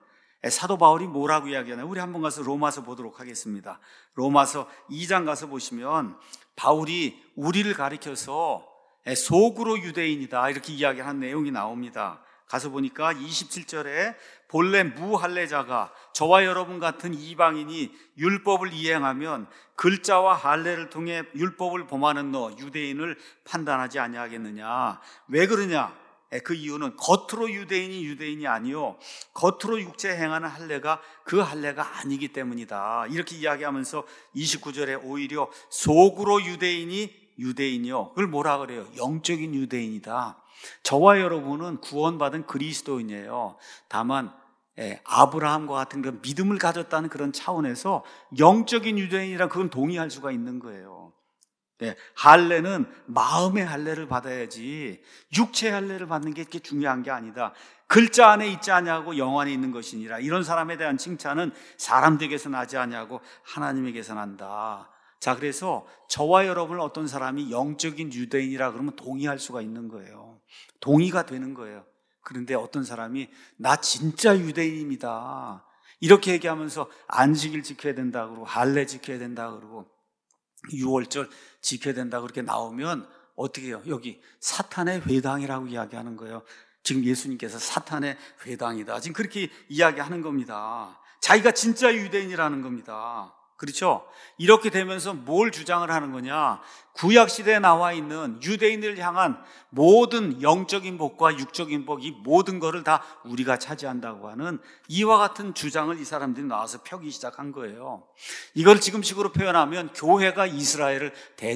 사도 바울이 뭐라고 이야기하나요? 우리 한번 가서 로마서 보도록 하겠습니다. 로마서 이 장 가서 보시면 바울이 우리를 가리켜서 속으로 유대인이다 이렇게 이야기하는 내용이 나옵니다. 가서 보니까 이십칠 절에 본래 무할례자가 저와 여러분 같은 이방인이 율법을 이행하면 글자와 할례를 통해 율법을 범하는 너 유대인을 판단하지 아니하겠느냐. 왜 그러냐? 그 이유는 겉으로 유대인이 유대인이 아니요 겉으로 육체 행하는 할례가 그 할례가 아니기 때문이다. 이렇게 이야기하면서 이십구 절에 오히려 속으로 유대인이 유대인이요, 그걸 뭐라 그래요? 영적인 유대인이다. 저와 여러분은 구원받은 그리스도인이에요. 다만 예, 아브라함과 같은 그런 믿음을 가졌다는 그런 차원에서 영적인 유대인이라 그건 동의할 수가 있는 거예요. 예, 할례는 마음의 할례를 받아야지 육체의 할례를 받는 게 그렇게 중요한 게 아니다. 글자 안에 있지 아니하고 영 안에 있는 것이니라. 이런 사람에 대한 칭찬은 사람들에게서 나지 아니하고 하나님에게서 난다. 자, 그래서 저와 여러분을 어떤 사람이 영적인 유대인이라 그러면 동의할 수가 있는 거예요. 동의가 되는 거예요. 그런데 어떤 사람이 나 진짜 유대인입니다 이렇게 얘기하면서 안식일 지켜야 된다 그러고 할례 지켜야 된다 그러고 유월절 지켜야 된다 그렇게 나오면 어떻게 해요? 여기 사탄의 회당이라고 이야기하는 거예요. 지금 예수님께서 사탄의 회당이다 지금 그렇게 이야기하는 겁니다. 자기가 진짜 유대인이라는 겁니다. 그렇죠? 이렇게 되면서 뭘 주장을 하는 거냐? 구약시대에 나와 있는 유대인을 향한 모든 영적인 복과 육적인 복, 이 모든 것을 다 우리가 차지한다고 하는 이와 같은 주장을 이 사람들이 나와서 펴기 시작한 거예요. 이걸 지금식으로 표현하면 교회가 이스라엘을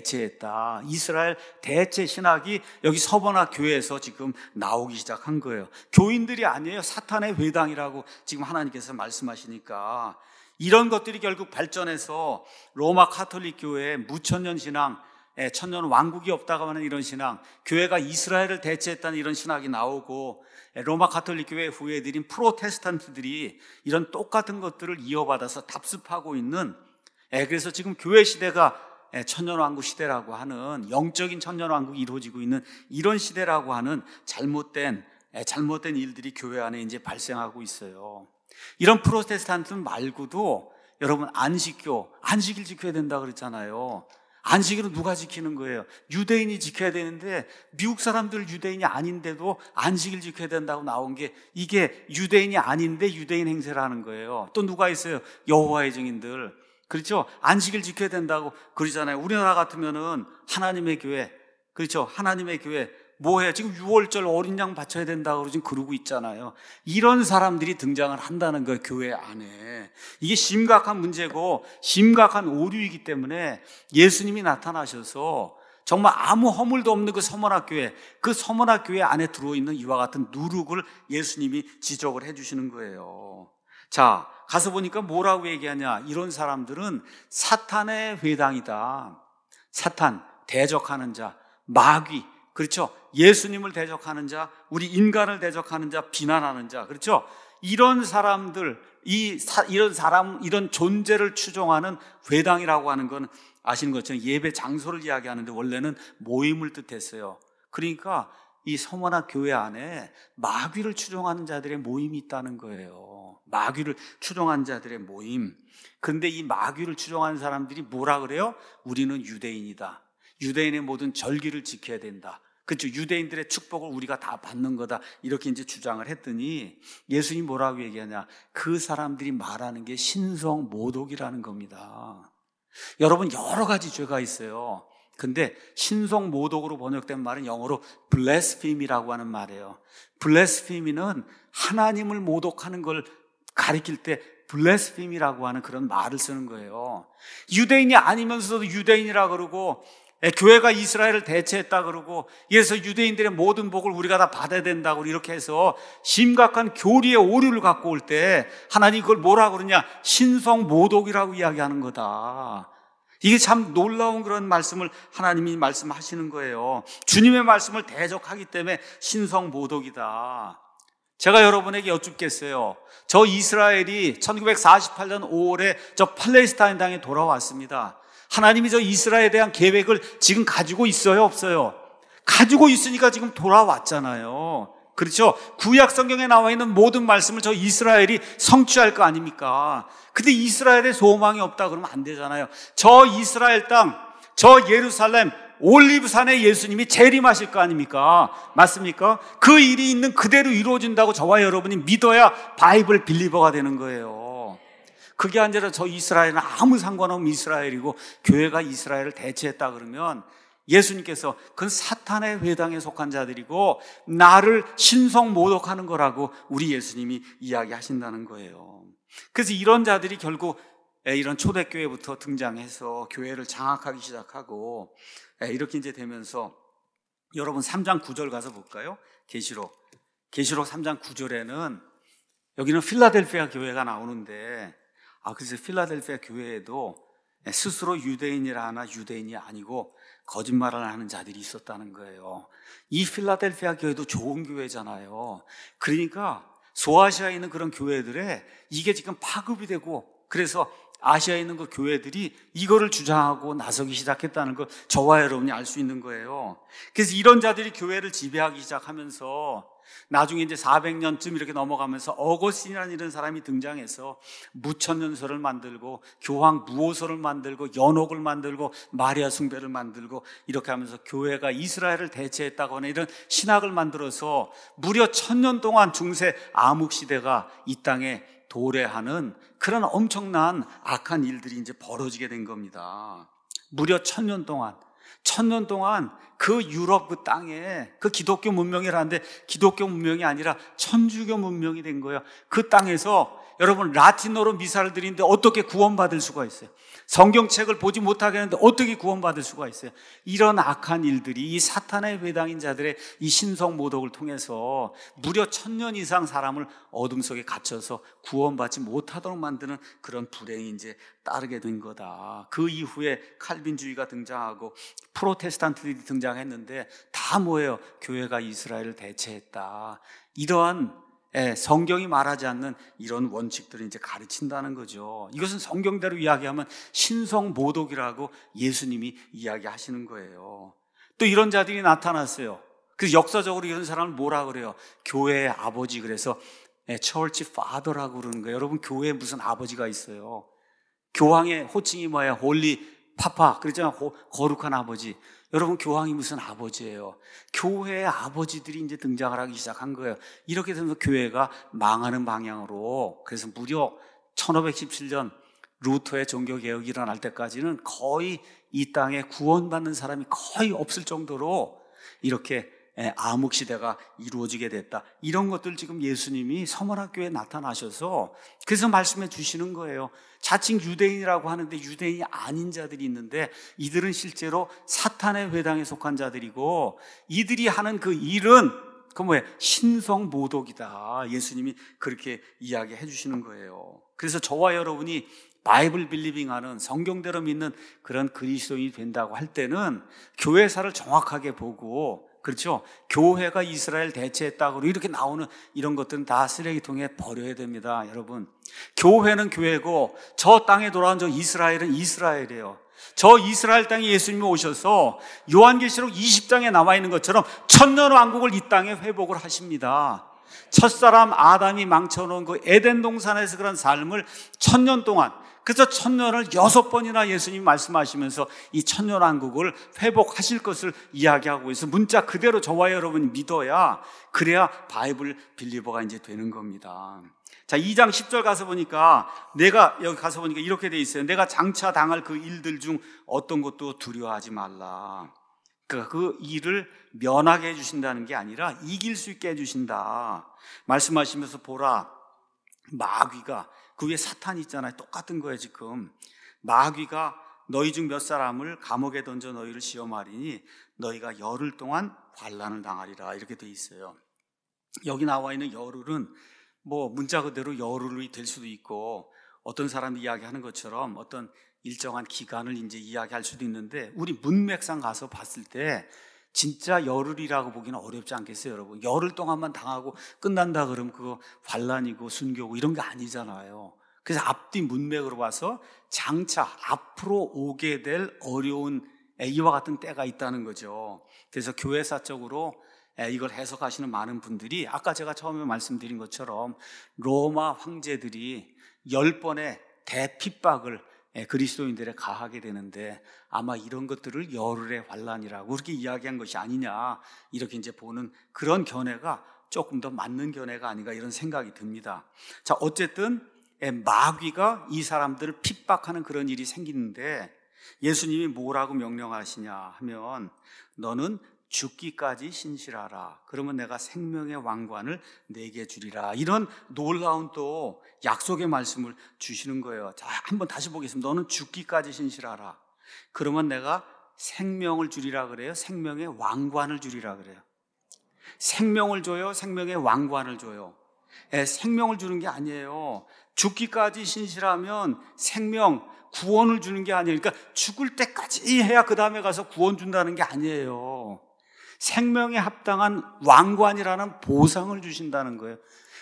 대체했다. 이스라엘 대체 신학이 여기 서번학 교회에서 지금 나오기 시작한 거예요. 교인들이 아니에요. 사탄의 회당이라고 지금 하나님께서 말씀하시니까 이런 것들이 결국 발전해서 로마 카톨릭 교회의 무천년 신앙, 천년 왕국이 없다고 하는 이런 신앙, 교회가 이스라엘을 대체했다는 이런 신학이 나오고 로마 카톨릭 교회 후예들인 프로테스탄트들이 이런 똑같은 것들을 이어받아서 답습하고 있는, 그래서 지금 교회 시대가 천년 왕국 시대라고 하는, 영적인 천년 왕국이 이루어지고 있는 이런 시대라고 하는 잘못된 잘못된 일들이 교회 안에 이제 발생하고 있어요. 이런 프로테스탄트 말고도 여러분 안식교, 안식일 지켜야 된다 그랬잖아요. 안식일은 누가 지키는 거예요? 유대인이 지켜야 되는데 미국 사람들 유대인이 아닌데도 안식일 지켜야 된다고 나온 게 이게 유대인이 아닌데 유대인 행세를 하는 거예요. 또 누가 있어요? 여호와의 증인들. 그렇죠? 안식일 지켜야 된다고 그러잖아요. 우리나라 같으면은 하나님의 교회, 그렇죠? 하나님의 교회 뭐해? 지금 유월절 어린 양 바쳐야 된다고 지금 그러고 있잖아요. 이런 사람들이 등장을 한다는 거예요, 교회 안에. 이게 심각한 문제고 심각한 오류이기 때문에 예수님이 나타나셔서 정말 아무 허물도 없는 그 서머나 교회, 그 서머나 교회 안에 들어있는 이와 같은 누룩을 예수님이 지적을 해주시는 거예요. 자, 가서 보니까 뭐라고 얘기하냐? 이런 사람들은 사탄의 회당이다. 사탄, 대적하는 자, 마귀, 그렇죠? 예수님을 대적하는 자, 우리 인간을 대적하는 자, 비난하는 자, 그렇죠? 이런 사람들, 이 사, 이런 사람, 이런 존재를 추종하는 회당이라고 하는 건 아시는 것처럼 예배 장소를 이야기하는데 원래는 모임을 뜻했어요. 그러니까 이 서머나 교회 안에 마귀를 추종하는 자들의 모임이 있다는 거예요. 마귀를 추종하는 자들의 모임. 그런데 이 마귀를 추종하는 사람들이 뭐라 그래요? 우리는 유대인이다. 유대인의 모든 절기를 지켜야 된다. 그렇죠? 유대인들의 축복을 우리가 다 받는 거다. 이렇게 이제 주장을 했더니 예수님 뭐라고 얘기하냐? 그 사람들이 말하는 게 신성 모독이라는 겁니다. 여러분, 여러 가지 죄가 있어요. 근데 신성 모독으로 번역된 말은 영어로 blaspheme이라고 하는 말이에요. blaspheme는 하나님을 모독하는 걸 가리킬 때 blaspheme이라고 하는 그런 말을 쓰는 거예요. 유대인이 아니면서도 유대인이라 그러고 교회가 이스라엘을 대체했다 그러고 그래서 유대인들의 모든 복을 우리가 다 받아야 된다고 이렇게 해서 심각한 교리의 오류를 갖고 올 때 하나님이 그걸 뭐라 그러냐? 신성 모독이라고 이야기하는 거다. 이게 참 놀라운 그런 말씀을 하나님이 말씀하시는 거예요. 주님의 말씀을 대적하기 때문에 신성 모독이다. 제가 여러분에게 여쭙겠어요. 저 이스라엘이 천구백사십팔 년 오월에 저 팔레스타인 땅에 돌아왔습니다. 하나님이 저 이스라엘에 대한 계획을 지금 가지고 있어요, 없어요? 가지고 있으니까 지금 돌아왔잖아요. 그렇죠? 구약 성경에 나와 있는 모든 말씀을 저 이스라엘이 성취할 거 아닙니까? 근데 이스라엘에 소망이 없다 그러면 안 되잖아요. 저 이스라엘 땅, 저 예루살렘 올리브산에 예수님이 재림하실 거 아닙니까? 맞습니까? 그 일이 있는 그대로 이루어진다고 저와 여러분이 믿어야 바이블 빌리버가 되는 거예요. 그게 아니라 저 이스라엘은 아무 상관없는 이스라엘이고 교회가 이스라엘을 대체했다 그러면 예수님께서 그건 사탄의 회당에 속한 자들이고 나를 신성 모독하는 거라고 우리 예수님이 이야기하신다는 거예요. 그래서 이런 자들이 결국 이런 초대교회부터 등장해서 교회를 장악하기 시작하고 이렇게 이제 되면서 여러분 삼 장 구 절 가서 볼까요? 계시록 계시록 삼 장 구 절에는 여기는 필라델피아 교회가 나오는데 아 그래서 필라델피아 교회에도 스스로 유대인이라 하나 유대인이 아니고 거짓말을 하는 자들이 있었다는 거예요. 이 필라델피아 교회도 좋은 교회잖아요. 그러니까 소아시아에 있는 그런 교회들에 이게 지금 파급이 되고 그래서 아시아에 있는 그 교회들이 이거를 주장하고 나서기 시작했다는 걸 저와 여러분이 알 수 있는 거예요. 그래서 이런 자들이 교회를 지배하기 시작하면서 나중에 이제 사백 년쯤 이렇게 넘어가면서 어거스틴이라는 이런 사람이 등장해서 무천년설을 만들고 교황 무호설을 만들고 연옥을 만들고 마리아 숭배를 만들고 이렇게 하면서 교회가 이스라엘을 대체했다고 하는 이런 신학을 만들어서 무려 천년 동안 중세 암흑시대가 이 땅에 도래하는 그런 엄청난 악한 일들이 이제 벌어지게 된 겁니다. 무려 천년 동안 천년 동안 그 유럽 그 땅에 그 기독교 문명이라는데 기독교 문명이 아니라 천주교 문명이 된 거예요. 그 땅에서 여러분 라틴어로 미사를 드리는데 어떻게 구원받을 수가 있어요? 성경책을 보지 못하게 하는데 어떻게 구원받을 수가 있어요? 이런 악한 일들이 이 사탄의 회당인 자들의 이 신성 모독을 통해서 무려 천년 이상 사람을 어둠 속에 갇혀서 구원받지 못하도록 만드는 그런 불행이 이제 따르게 된 거다. 그 이후에 칼빈주의가 등장하고 프로테스탄트들이 등장했는데 다 뭐예요? 교회가 이스라엘을 대체했다. 이러한 예, 성경이 말하지 않는 이런 원칙들을 이제 가르친다는 거죠. 이것은 성경대로 이야기하면 신성 모독이라고 예수님이 이야기하시는 거예요. 또 이런 자들이 나타났어요. 그래서 역사적으로 이런 사람을 뭐라 그래요? 교회의 아버지. 그래서 예, 처치 파더라고 그러는 거예요. 여러분 교회에 무슨 아버지가 있어요? 교황의 호칭이 뭐예요? 홀리 파파. 그렇잖아요. 거룩한 아버지. 여러분 교황이 무슨 아버지예요? 교회의 아버지들이 이제 등장을 하기 시작한 거예요. 이렇게 되면서 교회가 망하는 방향으로, 그래서 무려 천오백십칠 년 루터의 종교개혁이 일어날 때까지는 거의 이 땅에 구원받는 사람이 거의 없을 정도로 이렇게 암흑시대가 이루어지게 됐다. 이런 것들 지금 예수님이 서머나교회에 나타나셔서 그래서 말씀해 주시는 거예요. 자칭 유대인이라고 하는데 유대인이 아닌 자들이 있는데 이들은 실제로 사탄의 회당에 속한 자들이고 이들이 하는 그 일은 그 뭐예요? 신성 모독이다. 예수님이 그렇게 이야기해 주시는 거예요. 그래서 저와 여러분이 바이블 빌리빙하는 성경대로 믿는 그런 그리스도인이 된다고 할 때는 교회사를 정확하게 보고, 그렇죠? 교회가 이스라엘 대체했다고 이렇게 나오는 이런 것들은 다 쓰레기통에 버려야 됩니다. 여러분, 교회는 교회고 저 땅에 돌아온 저 이스라엘은 이스라엘이에요. 저 이스라엘 땅에 예수님이 오셔서 요한계시록 이십 장에 나와 있는 것처럼 천년 왕국을 이 땅에 회복을 하십니다. 첫사람 아담이 망쳐놓은 그 에덴 동산에서 그런 삶을 천년 동안, 그래서 천년을 여섯 번이나 예수님이 말씀하시면서 이 천년 왕국을 회복하실 것을 이야기하고 있어서 문자 그대로 저와 여러분이 믿어야, 그래야 바이블 빌리버가 이제 되는 겁니다. 자, 이 장 십 절 가서 보니까, 내가 여기 가서 보니까 이렇게 돼 있어요. 내가 장차 당할 그 일들 중 어떤 것도 두려워하지 말라. 그러니까 그 일을 면하게 해주신다는 게 아니라 이길 수 있게 해주신다. 말씀하시면서 보라, 마귀가, 그 위에 사탄이 있잖아요. 똑같은 거예요 지금. 마귀가 너희 중 몇 사람을 감옥에 던져 너희를 시험하리니 너희가 열흘 동안 환난을 당하리라. 이렇게 돼 있어요. 여기 나와 있는 열흘은 뭐 문자 그대로 열흘이 될 수도 있고, 어떤 사람이 이야기하는 것처럼 어떤 일정한 기간을 이제 이야기할 수도 있는데, 우리 문맥상 가서 봤을 때 진짜 열흘이라고 보기는 어렵지 않겠어요, 여러분? 열흘 동안만 당하고 끝난다 그러면 그거 환난이고 순교고 이런 게 아니잖아요. 그래서 앞뒤 문맥으로 봐서 장차 앞으로 오게 될 어려운 이와 같은 때가 있다는 거죠. 그래서 교회사적으로 이걸 해석하시는 많은 분들이 아까 제가 처음에 말씀드린 것처럼 로마 황제들이 열 번의 대핍박을 그리스도인들에 가하게 되는데 아마 이런 것들을 열흘의 환란이라고 그렇게 이야기한 것이 아니냐, 이렇게 이제 보는 그런 견해가 조금 더 맞는 견해가 아닌가, 이런 생각이 듭니다. 자, 어쨌든 마귀가 이 사람들을 핍박하는 그런 일이 생기는데 예수님이 뭐라고 명령하시냐 하면, 너는 죽기까지 신실하라. 그러면 내가 생명의 왕관을 내게 주리라. 이런 놀라운 또 약속의 말씀을 주시는 거예요. 자, 한번 다시 보겠습니다. 너는 죽기까지 신실하라. 그러면 내가 생명을 주리라 그래요? 생명의 왕관을 주리라 그래요? 생명을 줘요? 생명의 왕관을 줘요? 예, 생명을 주는 게 아니에요. 죽기까지 신실하면 생명, 구원을 주는 게 아니에요. 그러니까 죽을 때까지 해야 그 다음에 가서 구원 준다는 게 아니에요. 생명에 합당한 왕관이라는 보상을 주신다는 거예요.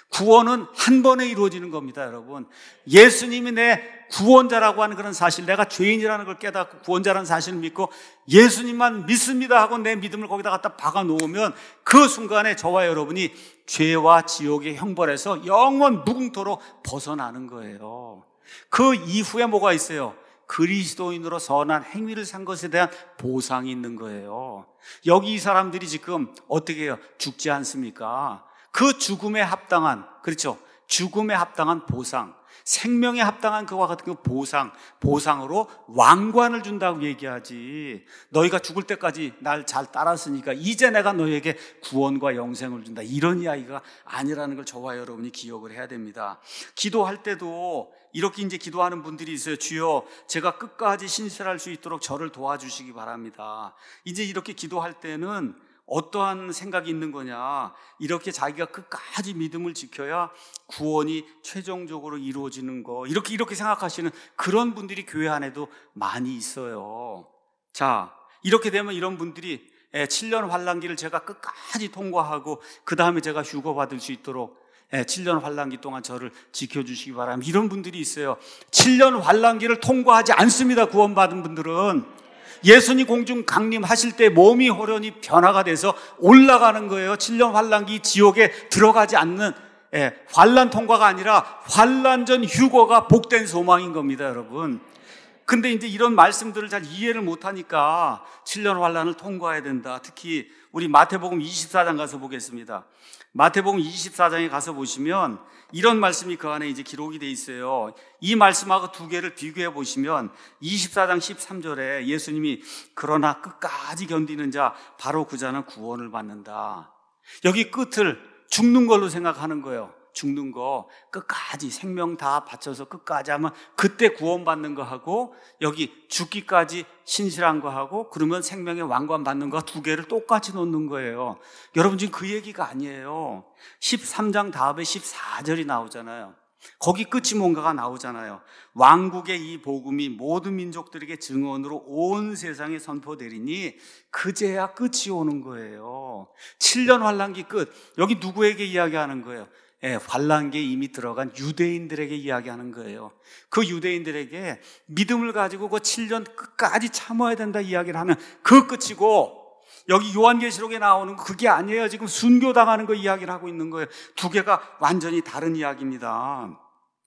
구원은 한 번에 이루어지는 겁니다, 여러분. 예수님이 내 구원자라고 하는 그런 사실, 내가 죄인이라는 걸 깨닫고 구원자라는 사실을 믿고 예수님만 믿습니다 하고 내 믿음을 거기다 갖다 박아 놓으면 그 순간에 저와 여러분이 죄와 지옥의 형벌에서 영원 무궁토로 벗어나는 거예요. 그 이후에 뭐가 있어요? 그리스도인으로 선한 행위를 산 것에 대한 보상이 있는 거예요. 여기 이 사람들이 지금 어떻게 해요? 죽지 않습니까? 그 죽음에 합당한, 그렇죠? 죽음에 합당한 보상, 생명에 합당한 그와 같은 그 보상, 보상으로 왕관을 준다고 얘기하지. 너희가 죽을 때까지 날 잘 따랐으니까 이제 내가 너희에게 구원과 영생을 준다, 이런 이야기가 아니라는 걸 저와 여러분이 기억을 해야 됩니다. 기도할 때도 이렇게 이제 기도하는 분들이 있어요. 주여, 제가 끝까지 신실할 수 있도록 저를 도와주시기 바랍니다. 이제 이렇게 기도할 때는 어떠한 생각이 있는 거냐, 이렇게 자기가 끝까지 믿음을 지켜야 구원이 최종적으로 이루어지는 거, 이렇게 이렇게 생각하시는 그런 분들이 교회 안에도 많이 있어요. 자, 이렇게 되면 이런 분들이 칠 년 환란기를 제가 끝까지 통과하고 그 다음에 제가 휴거 받을 수 있도록 칠 년 환란기 동안 저를 지켜주시기 바랍니다, 이런 분들이 있어요. 칠 년 환란기를 통과하지 않습니다. 구원받은 분들은 예수님 공중 강림하실 때 몸이 호련히 변화가 돼서 올라가는 거예요. 칠 년 환란기 지옥에 들어가지 않는, 예, 환란 통과가 아니라 환란 전 휴거가 복된 소망인 겁니다, 여러분. 근데 이제 이런 말씀들을 잘 이해를 못하니까 칠 년 환란을 통과해야 된다. 특히 우리 마태복음 이십사 장 가서 보겠습니다. 마태복음 이십사 장에 가서 보시면 이런 말씀이 그 안에 이제 기록이 돼 있어요. 이 말씀하고 두 개를 비교해 보시면 이십사 장 십삼 절에 예수님이 그러나 끝까지 견디는 자 바로 그 자는 구원을 받는다. 여기 끝을 죽는 걸로 생각하는 거예요. 죽는 거 끝까지 생명 다 바쳐서 끝까지 하면 그때 구원받는 거 하고, 여기 죽기까지 신실한 거 하고, 그러면 생명의 왕관 받는 거 두 개를 똑같이 놓는 거예요. 여러분, 지금 그 얘기가 아니에요. 십삼 장 다음에 십사 절이 나오잖아요. 거기 끝이 뭔가가 나오잖아요. 왕국의 이 복음이 모든 민족들에게 증언으로 온 세상에 선포되리니 그제야 끝이 오는 거예요. 칠 년 환란기 끝. 여기 누구에게 이야기하는 거예요? 예, 환란기에 이미 들어간 유대인들에게 이야기하는 거예요. 그 유대인들에게 믿음을 가지고 그 칠 년 끝까지 참아야 된다 이야기를 하는 그 끝이고, 여기 요한계시록에 나오는 거 그게 아니에요. 지금 순교당하는 거 이야기를 하고 있는 거예요. 두 개가 완전히 다른 이야기입니다.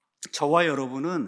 저와 여러분은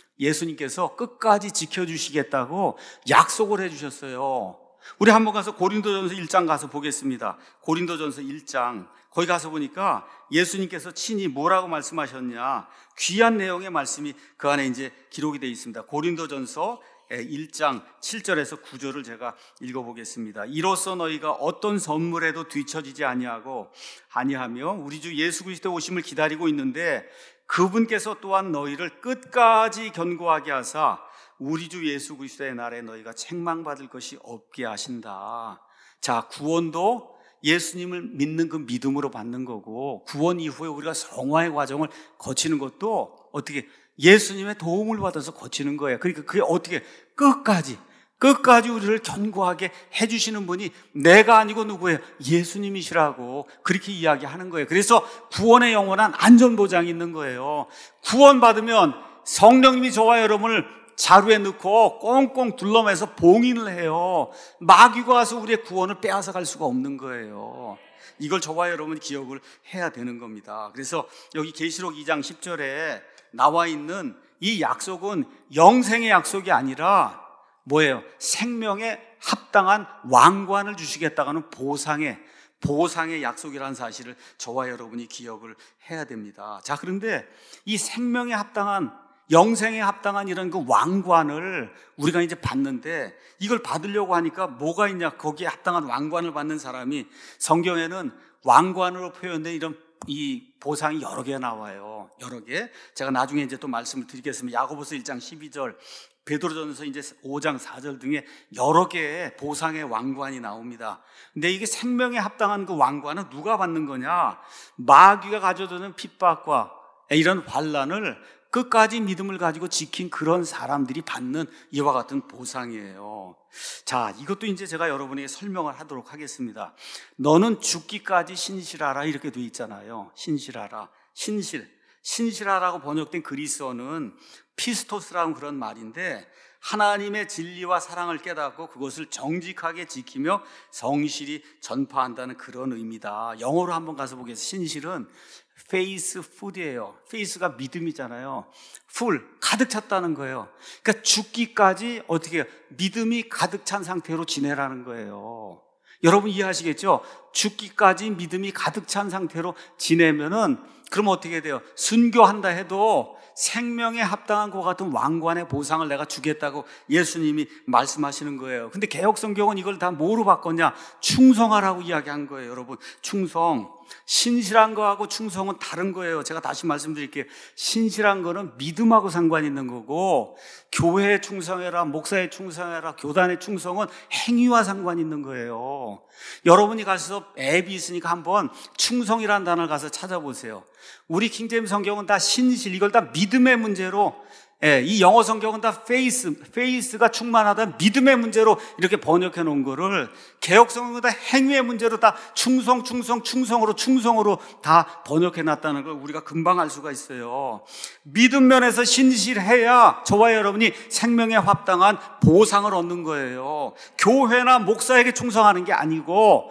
예수님께서 끝까지 지켜주시겠다고 약속을 해주셨어요. 우리 한번 가서 고린도전서 일 장 가서 보겠습니다. 고린도전서 일 장 거기 가서 보니까 예수님께서 친히 뭐라고 말씀하셨냐, 귀한 내용의 말씀이 그 안에 이제 기록이 되어 있습니다. 고린도전서 일 장 칠 절에서 구 절을 제가 읽어보겠습니다. 이로써 너희가 어떤 선물에도 뒤처지지 아니하고 아니하며 우리 주 예수 그리스도 오심을 기다리고 있는데 그분께서 또한 너희를 끝까지 견고하게 하사 우리 주 예수 그리스도의 날에 너희가 책망받을 것이 없게 하신다. 자, 구원도 예수님을 믿는 그 믿음으로 받는 거고, 구원 이후에 우리가 성화의 과정을 거치는 것도 어떻게 예수님의 도움을 받아서 거치는 거예요. 그러니까 그게 어떻게 끝까지 끝까지 우리를 견고하게 해주시는 분이 내가 아니고 누구예요? 예수님이시라고 그렇게 이야기하는 거예요. 그래서 구원의 영원한 안전보장이 있는 거예요. 구원받으면 성령님이 저와 여러분을 자루에 넣고 꽁꽁 둘러매서 봉인을 해요. 마귀가 와서 우리의 구원을 빼앗아 갈 수가 없는 거예요. 이걸 저와 여러분 기억을 해야 되는 겁니다. 그래서 여기 계시록 이 장 십 절에 나와 있는 이 약속은 영생의 약속이 아니라 뭐예요? 생명에 합당한 왕관을 주시겠다는 보상의 보상의 약속이라는 사실을 저와 여러분이 기억을 해야 됩니다. 자, 그런데 이 생명에 합당한, 영생에 합당한 이런 그 왕관을 우리가 이제 받는데, 이걸 받으려고 하니까 뭐가 있냐? 거기에 합당한 왕관을 받는 사람이, 성경에는 왕관으로 표현된 이런 이 보상이 여러 개 나와요. 여러 개. 제가 나중에 이제 또 말씀을 드리겠습니다. 야고보서 일 장 십이 절, 베드로전서 이제 오 장 사 절 등의 여러 개의 보상의 왕관이 나옵니다. 근데 이게 생명에 합당한 그 왕관은 누가 받는 거냐? 마귀가 가져오는 핍박과 이런 환난을 끝까지 믿음을 가지고 지킨 그런 사람들이 받는 이와 같은 보상이에요. 자, 이것도 이제 제가 여러분에게 설명을 하도록 하겠습니다. 너는 죽기까지 신실하라, 이렇게 돼 있잖아요. 신실하라. 신실. 신실하라고 번역된 그리스어는 피스토스라는 그런 말인데, 하나님의 진리와 사랑을 깨닫고 그것을 정직하게 지키며 성실히 전파한다는 그런 의미다. 영어로 한번 가서 보겠습니다. 신실은 faithful이에요. faith가 믿음이잖아요. full, 가득 찼다는 거예요. 그러니까 죽기까지 어떻게 해요? 믿음이 가득 찬 상태로 지내라는 거예요. 여러분 이해하시겠죠? 죽기까지 믿음이 가득 찬 상태로 지내면은 그럼 어떻게 돼요? 순교한다 해도 생명에 합당한 것 같은 왕관의 보상을 내가 주겠다고 예수님이 말씀하시는 거예요. 근데 개역성경은 이걸 다 뭐로 바꿨냐? 충성하라고 이야기한 거예요. 여러분, 충성. 신실한 거하고 충성은 다른 거예요. 제가 다시 말씀드릴게요. 신실한 거는 믿음하고 상관이 있는 거고, 교회에 충성해라, 목사에 충성해라, 교단에 충성은 행위와 상관이 있는 거예요. 여러분이 가서 앱이 있으니까 한번 충성이라는 단어를 가서 찾아보세요. 우리 킹제임스 성경은 다 신실, 이걸 다 믿음의 문제로, 예, 이 영어 성경은 다 faith, faith가 충만하다, 믿음의 문제로 이렇게 번역해 놓은 거를 개역 성경은 다 행위의 문제로 다 충성, 충성, 충성으로, 충성으로 다 번역해 놨다는 걸 우리가 금방 알 수가 있어요. 믿음 면에서 신실해야 저와 여러분이 생명에 합당한 보상을 얻는 거예요. 교회나 목사에게 충성하는 게 아니고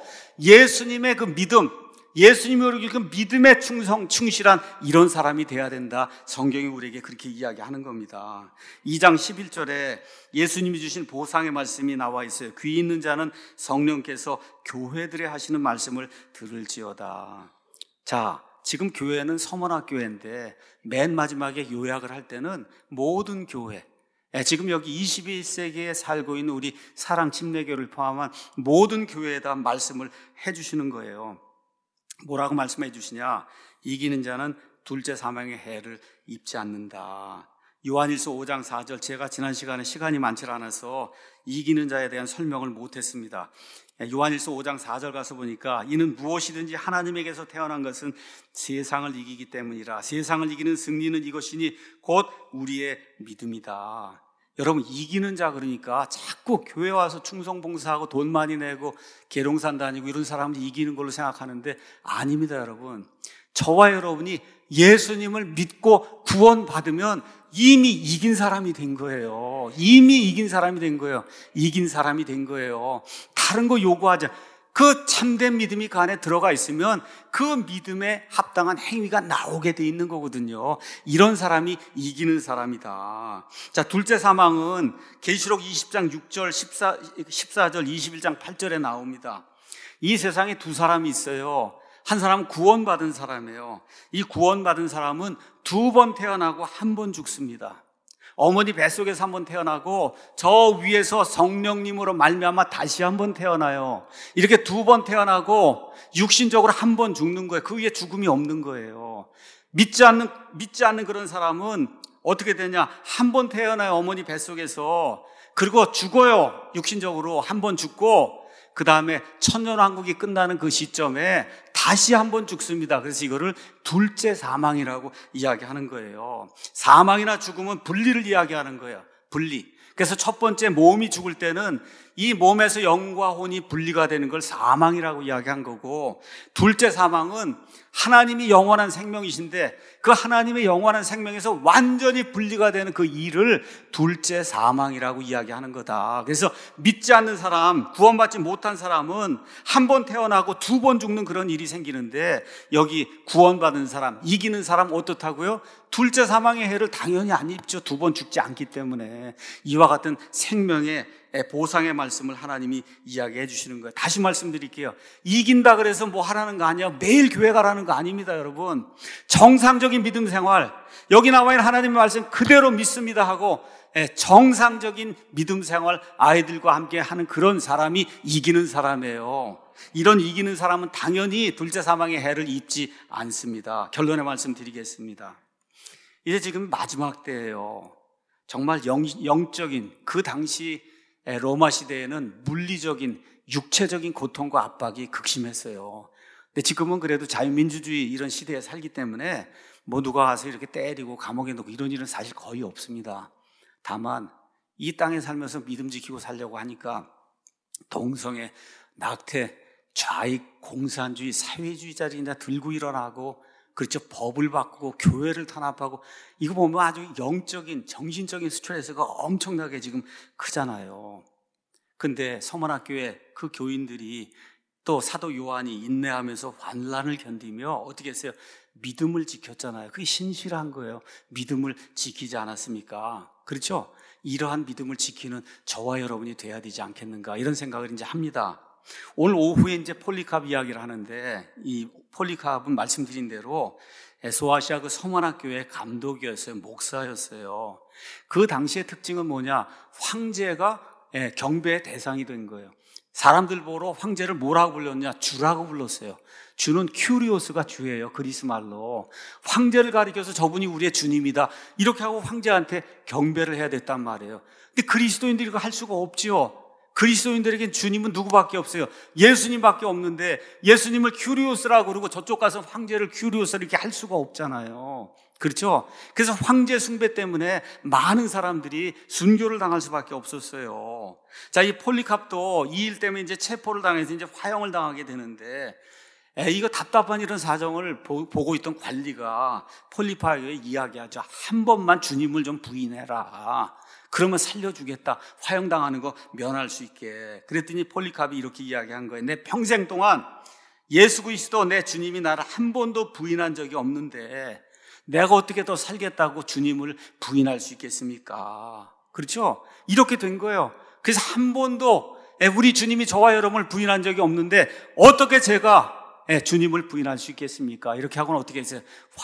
예수님의 그 믿음, 예수님이 우리에게 그 믿음에 충성, 충실한 이런 사람이 돼야 된다. 성경이 우리에게 그렇게 이야기하는 겁니다. 이 장 십일 절에 예수님이 주신 보상의 말씀이 나와 있어요. 귀 있는 자는 성령께서 교회들에 하시는 말씀을 들을지어다. 자, 지금 교회는 서문학교회인데 맨 마지막에 요약을 할 때는 모든 교회, 지금 여기 이십일 세기에 살고 있는 우리 사랑침례교를 포함한 모든 교회에다 말씀을 해주시는 거예요. 뭐라고 말씀해 주시냐? 이기는 자는 둘째 사망의 해를 입지 않는다. 요한일서 오 장 사 절, 제가 지난 시간에 시간이 많지 않아서 이기는 자에 대한 설명을 못했습니다. 요한일서 오 장 사 절 가서 보니까 이는 무엇이든지 하나님에게서 태어난 것은 세상을 이기기 때문이라. 세상을 이기는 승리는 이것이니 곧 우리의 믿음이다. 여러분, 이기는 자 그러니까 자꾸 교회 와서 충성봉사하고 돈 많이 내고 계룡산 다니고 이런 사람들이 이기는 걸로 생각하는데 아닙니다. 여러분, 저와 여러분이 예수님을 믿고 구원받으면 이미 이긴 사람이 된 거예요. 이미 이긴 사람이 된 거예요. 이긴 사람이 된 거예요. 다른 거 요구하자. 그 참된 믿음이 그 안에 들어가 있으면 그 믿음에 합당한 행위가 나오게 돼 있는 거거든요. 이런 사람이 이기는 사람이다. 자, 둘째 사망은 계시록 이십 장 육 절, 십사, 십사 절, 이십일 장 팔 절에 나옵니다. 이 세상에 두 사람이 있어요. 한 사람은 구원받은 사람이에요. 이 구원받은 사람은 두 번 태어나고 한 번 죽습니다. 어머니 뱃속에서 한 번 태어나고 저 위에서 성령님으로 말미암아 다시 한 번 태어나요. 이렇게 두 번 태어나고 육신적으로 한 번 죽는 거예요. 그 위에 죽음이 없는 거예요. 믿지 않는 믿지 않는 그런 사람은 어떻게 되냐? 한 번 태어나요. 어머니 뱃속에서. 그리고 죽어요. 육신적으로 한 번 죽고 그 다음에 천년왕국이 끝나는 그 시점에 다시 한번 죽습니다. 그래서 이거를 둘째 사망이라고 이야기하는 거예요. 사망이나 죽음은 분리를 이야기하는 거예요. 분리. 그래서 첫 번째 몸이 죽을 때는 이 몸에서 영과 혼이 분리가 되는 걸 사망이라고 이야기한 거고, 둘째 사망은 하나님이 영원한 생명이신데 그 하나님의 영원한 생명에서 완전히 분리가 되는 그 일을 둘째 사망이라고 이야기하는 거다. 그래서 믿지 않는 사람, 구원받지 못한 사람은 한 번 태어나고 두 번 죽는 그런 일이 생기는데, 여기 구원받은 사람, 이기는 사람 어떻다고요? 둘째 사망의 해를 당연히 안 입죠. 두 번 죽지 않기 때문에. 이와 같은 생명의 보상의 말씀을 하나님이 이야기해 주시는 거예요. 다시 말씀드릴게요. 이긴다 그래서 뭐 하라는 거 아니에요. 매일 교회 가라는 거 아닙니다, 여러분. 정상적인 믿음 생활, 여기 나와 있는 하나님의 말씀 그대로 믿습니다 하고 정상적인 믿음 생활 아이들과 함께 하는 그런 사람이 이기는 사람이에요. 이런 이기는 사람은 당연히 둘째 사망의 해를 입지 않습니다. 결론의 말씀 드리겠습니다. 이제 지금 마지막 때예요. 정말 영, 영적인, 그 당시 로마 시대에는 물리적인, 육체적인 고통과 압박이 극심했어요. 근데 지금은 그래도 자유민주주의 이런 시대에 살기 때문에 뭐 누가 와서 이렇게 때리고 감옥에 넣고 이런 일은 사실 거의 없습니다. 다만 이 땅에 살면서 믿음 지키고 살려고 하니까 동성애, 낙태, 좌익, 공산주의, 사회주의자들이 들고 일어나고, 그렇죠, 법을 바꾸고 교회를 탄압하고, 이거 보면 아주 영적인, 정신적인 스트레스가 엄청나게 지금 크잖아요. 근데 서문학교에 그 교인들이 또 사도 요한이 인내하면서 환난을 견디며 어떻게 했어요? 믿음을 지켰잖아요. 그게 신실한 거예요. 믿음을 지키지 않았습니까? 그렇죠? 이러한 믿음을 지키는 저와 여러분이 돼야 되지 않겠는가, 이런 생각을 이제 합니다. 오늘 오후에 이제 폴리캅 이야기를 하는데, 이 폴리캅은 말씀드린 대로 소아시아 그 서문학교의 감독이었어요. 목사였어요. 그 당시의 특징은 뭐냐? 황제가 경배의 대상이 된 거예요. 사람들 보러 황제를 뭐라고 불렀냐? 주라고 불렀어요. 주는 큐리오스가 주예요. 그리스 말로. 황제를 가리켜서 저분이 우리의 주님이다, 이렇게 하고 황제한테 경배를 해야 됐단 말이에요. 근데 그리스도인들이 그거 할 수가 없지요. 그리스도인들에겐 주님은 누구밖에 없어요? 예수님밖에 없는데 예수님을 큐리오스라고 그러고 저쪽 가서 황제를 큐리오스 이렇게 할 수가 없잖아요. 그렇죠? 그래서 황제 숭배 때문에 많은 사람들이 순교를 당할 수밖에 없었어요. 자, 이 폴리캅도 이 일 때문에 이제 체포를 당해서 이제 화형을 당하게 되는데, 에, 이거 답답한 이런 사정을 보, 보고 있던 관리가 폴리캅에게 이야기하죠. 한 번만 주님을 좀 부인해라. 그러면 살려주겠다. 화형당하는 거 면할 수 있게. 그랬더니 폴리캅이 이렇게 이야기한 거예요. 내 평생 동안 예수 그리스도 내 주님이 나를 한 번도 부인한 적이 없는데 내가 어떻게 더 살겠다고 주님을 부인할 수 있겠습니까? 그렇죠? 이렇게 된 거예요. 그래서 한 번도 우리 주님이 저와 여러분을 부인한 적이 없는데 어떻게 제가 주님을 부인할 수 있겠습니까? 이렇게 하고는 어떻게 해서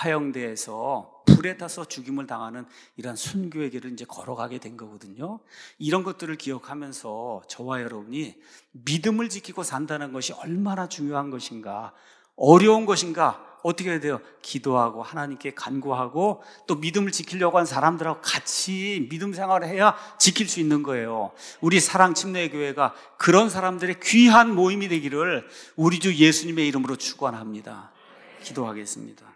화형대에서 불에 타서 죽임을 당하는 이런 순교의 길을 이제 걸어가게 된 거거든요. 이런 것들을 기억하면서 저와 여러분이 믿음을 지키고 산다는 것이 얼마나 중요한 것인가, 어려운 것인가, 어떻게 해야 돼요? 기도하고 하나님께 간구하고 또 믿음을 지키려고 한 사람들하고 같이 믿음 생활을 해야 지킬 수 있는 거예요. 우리 사랑 침례교회가 그런 사람들의 귀한 모임이 되기를 우리 주 예수님의 이름으로 축원합니다. 기도하겠습니다.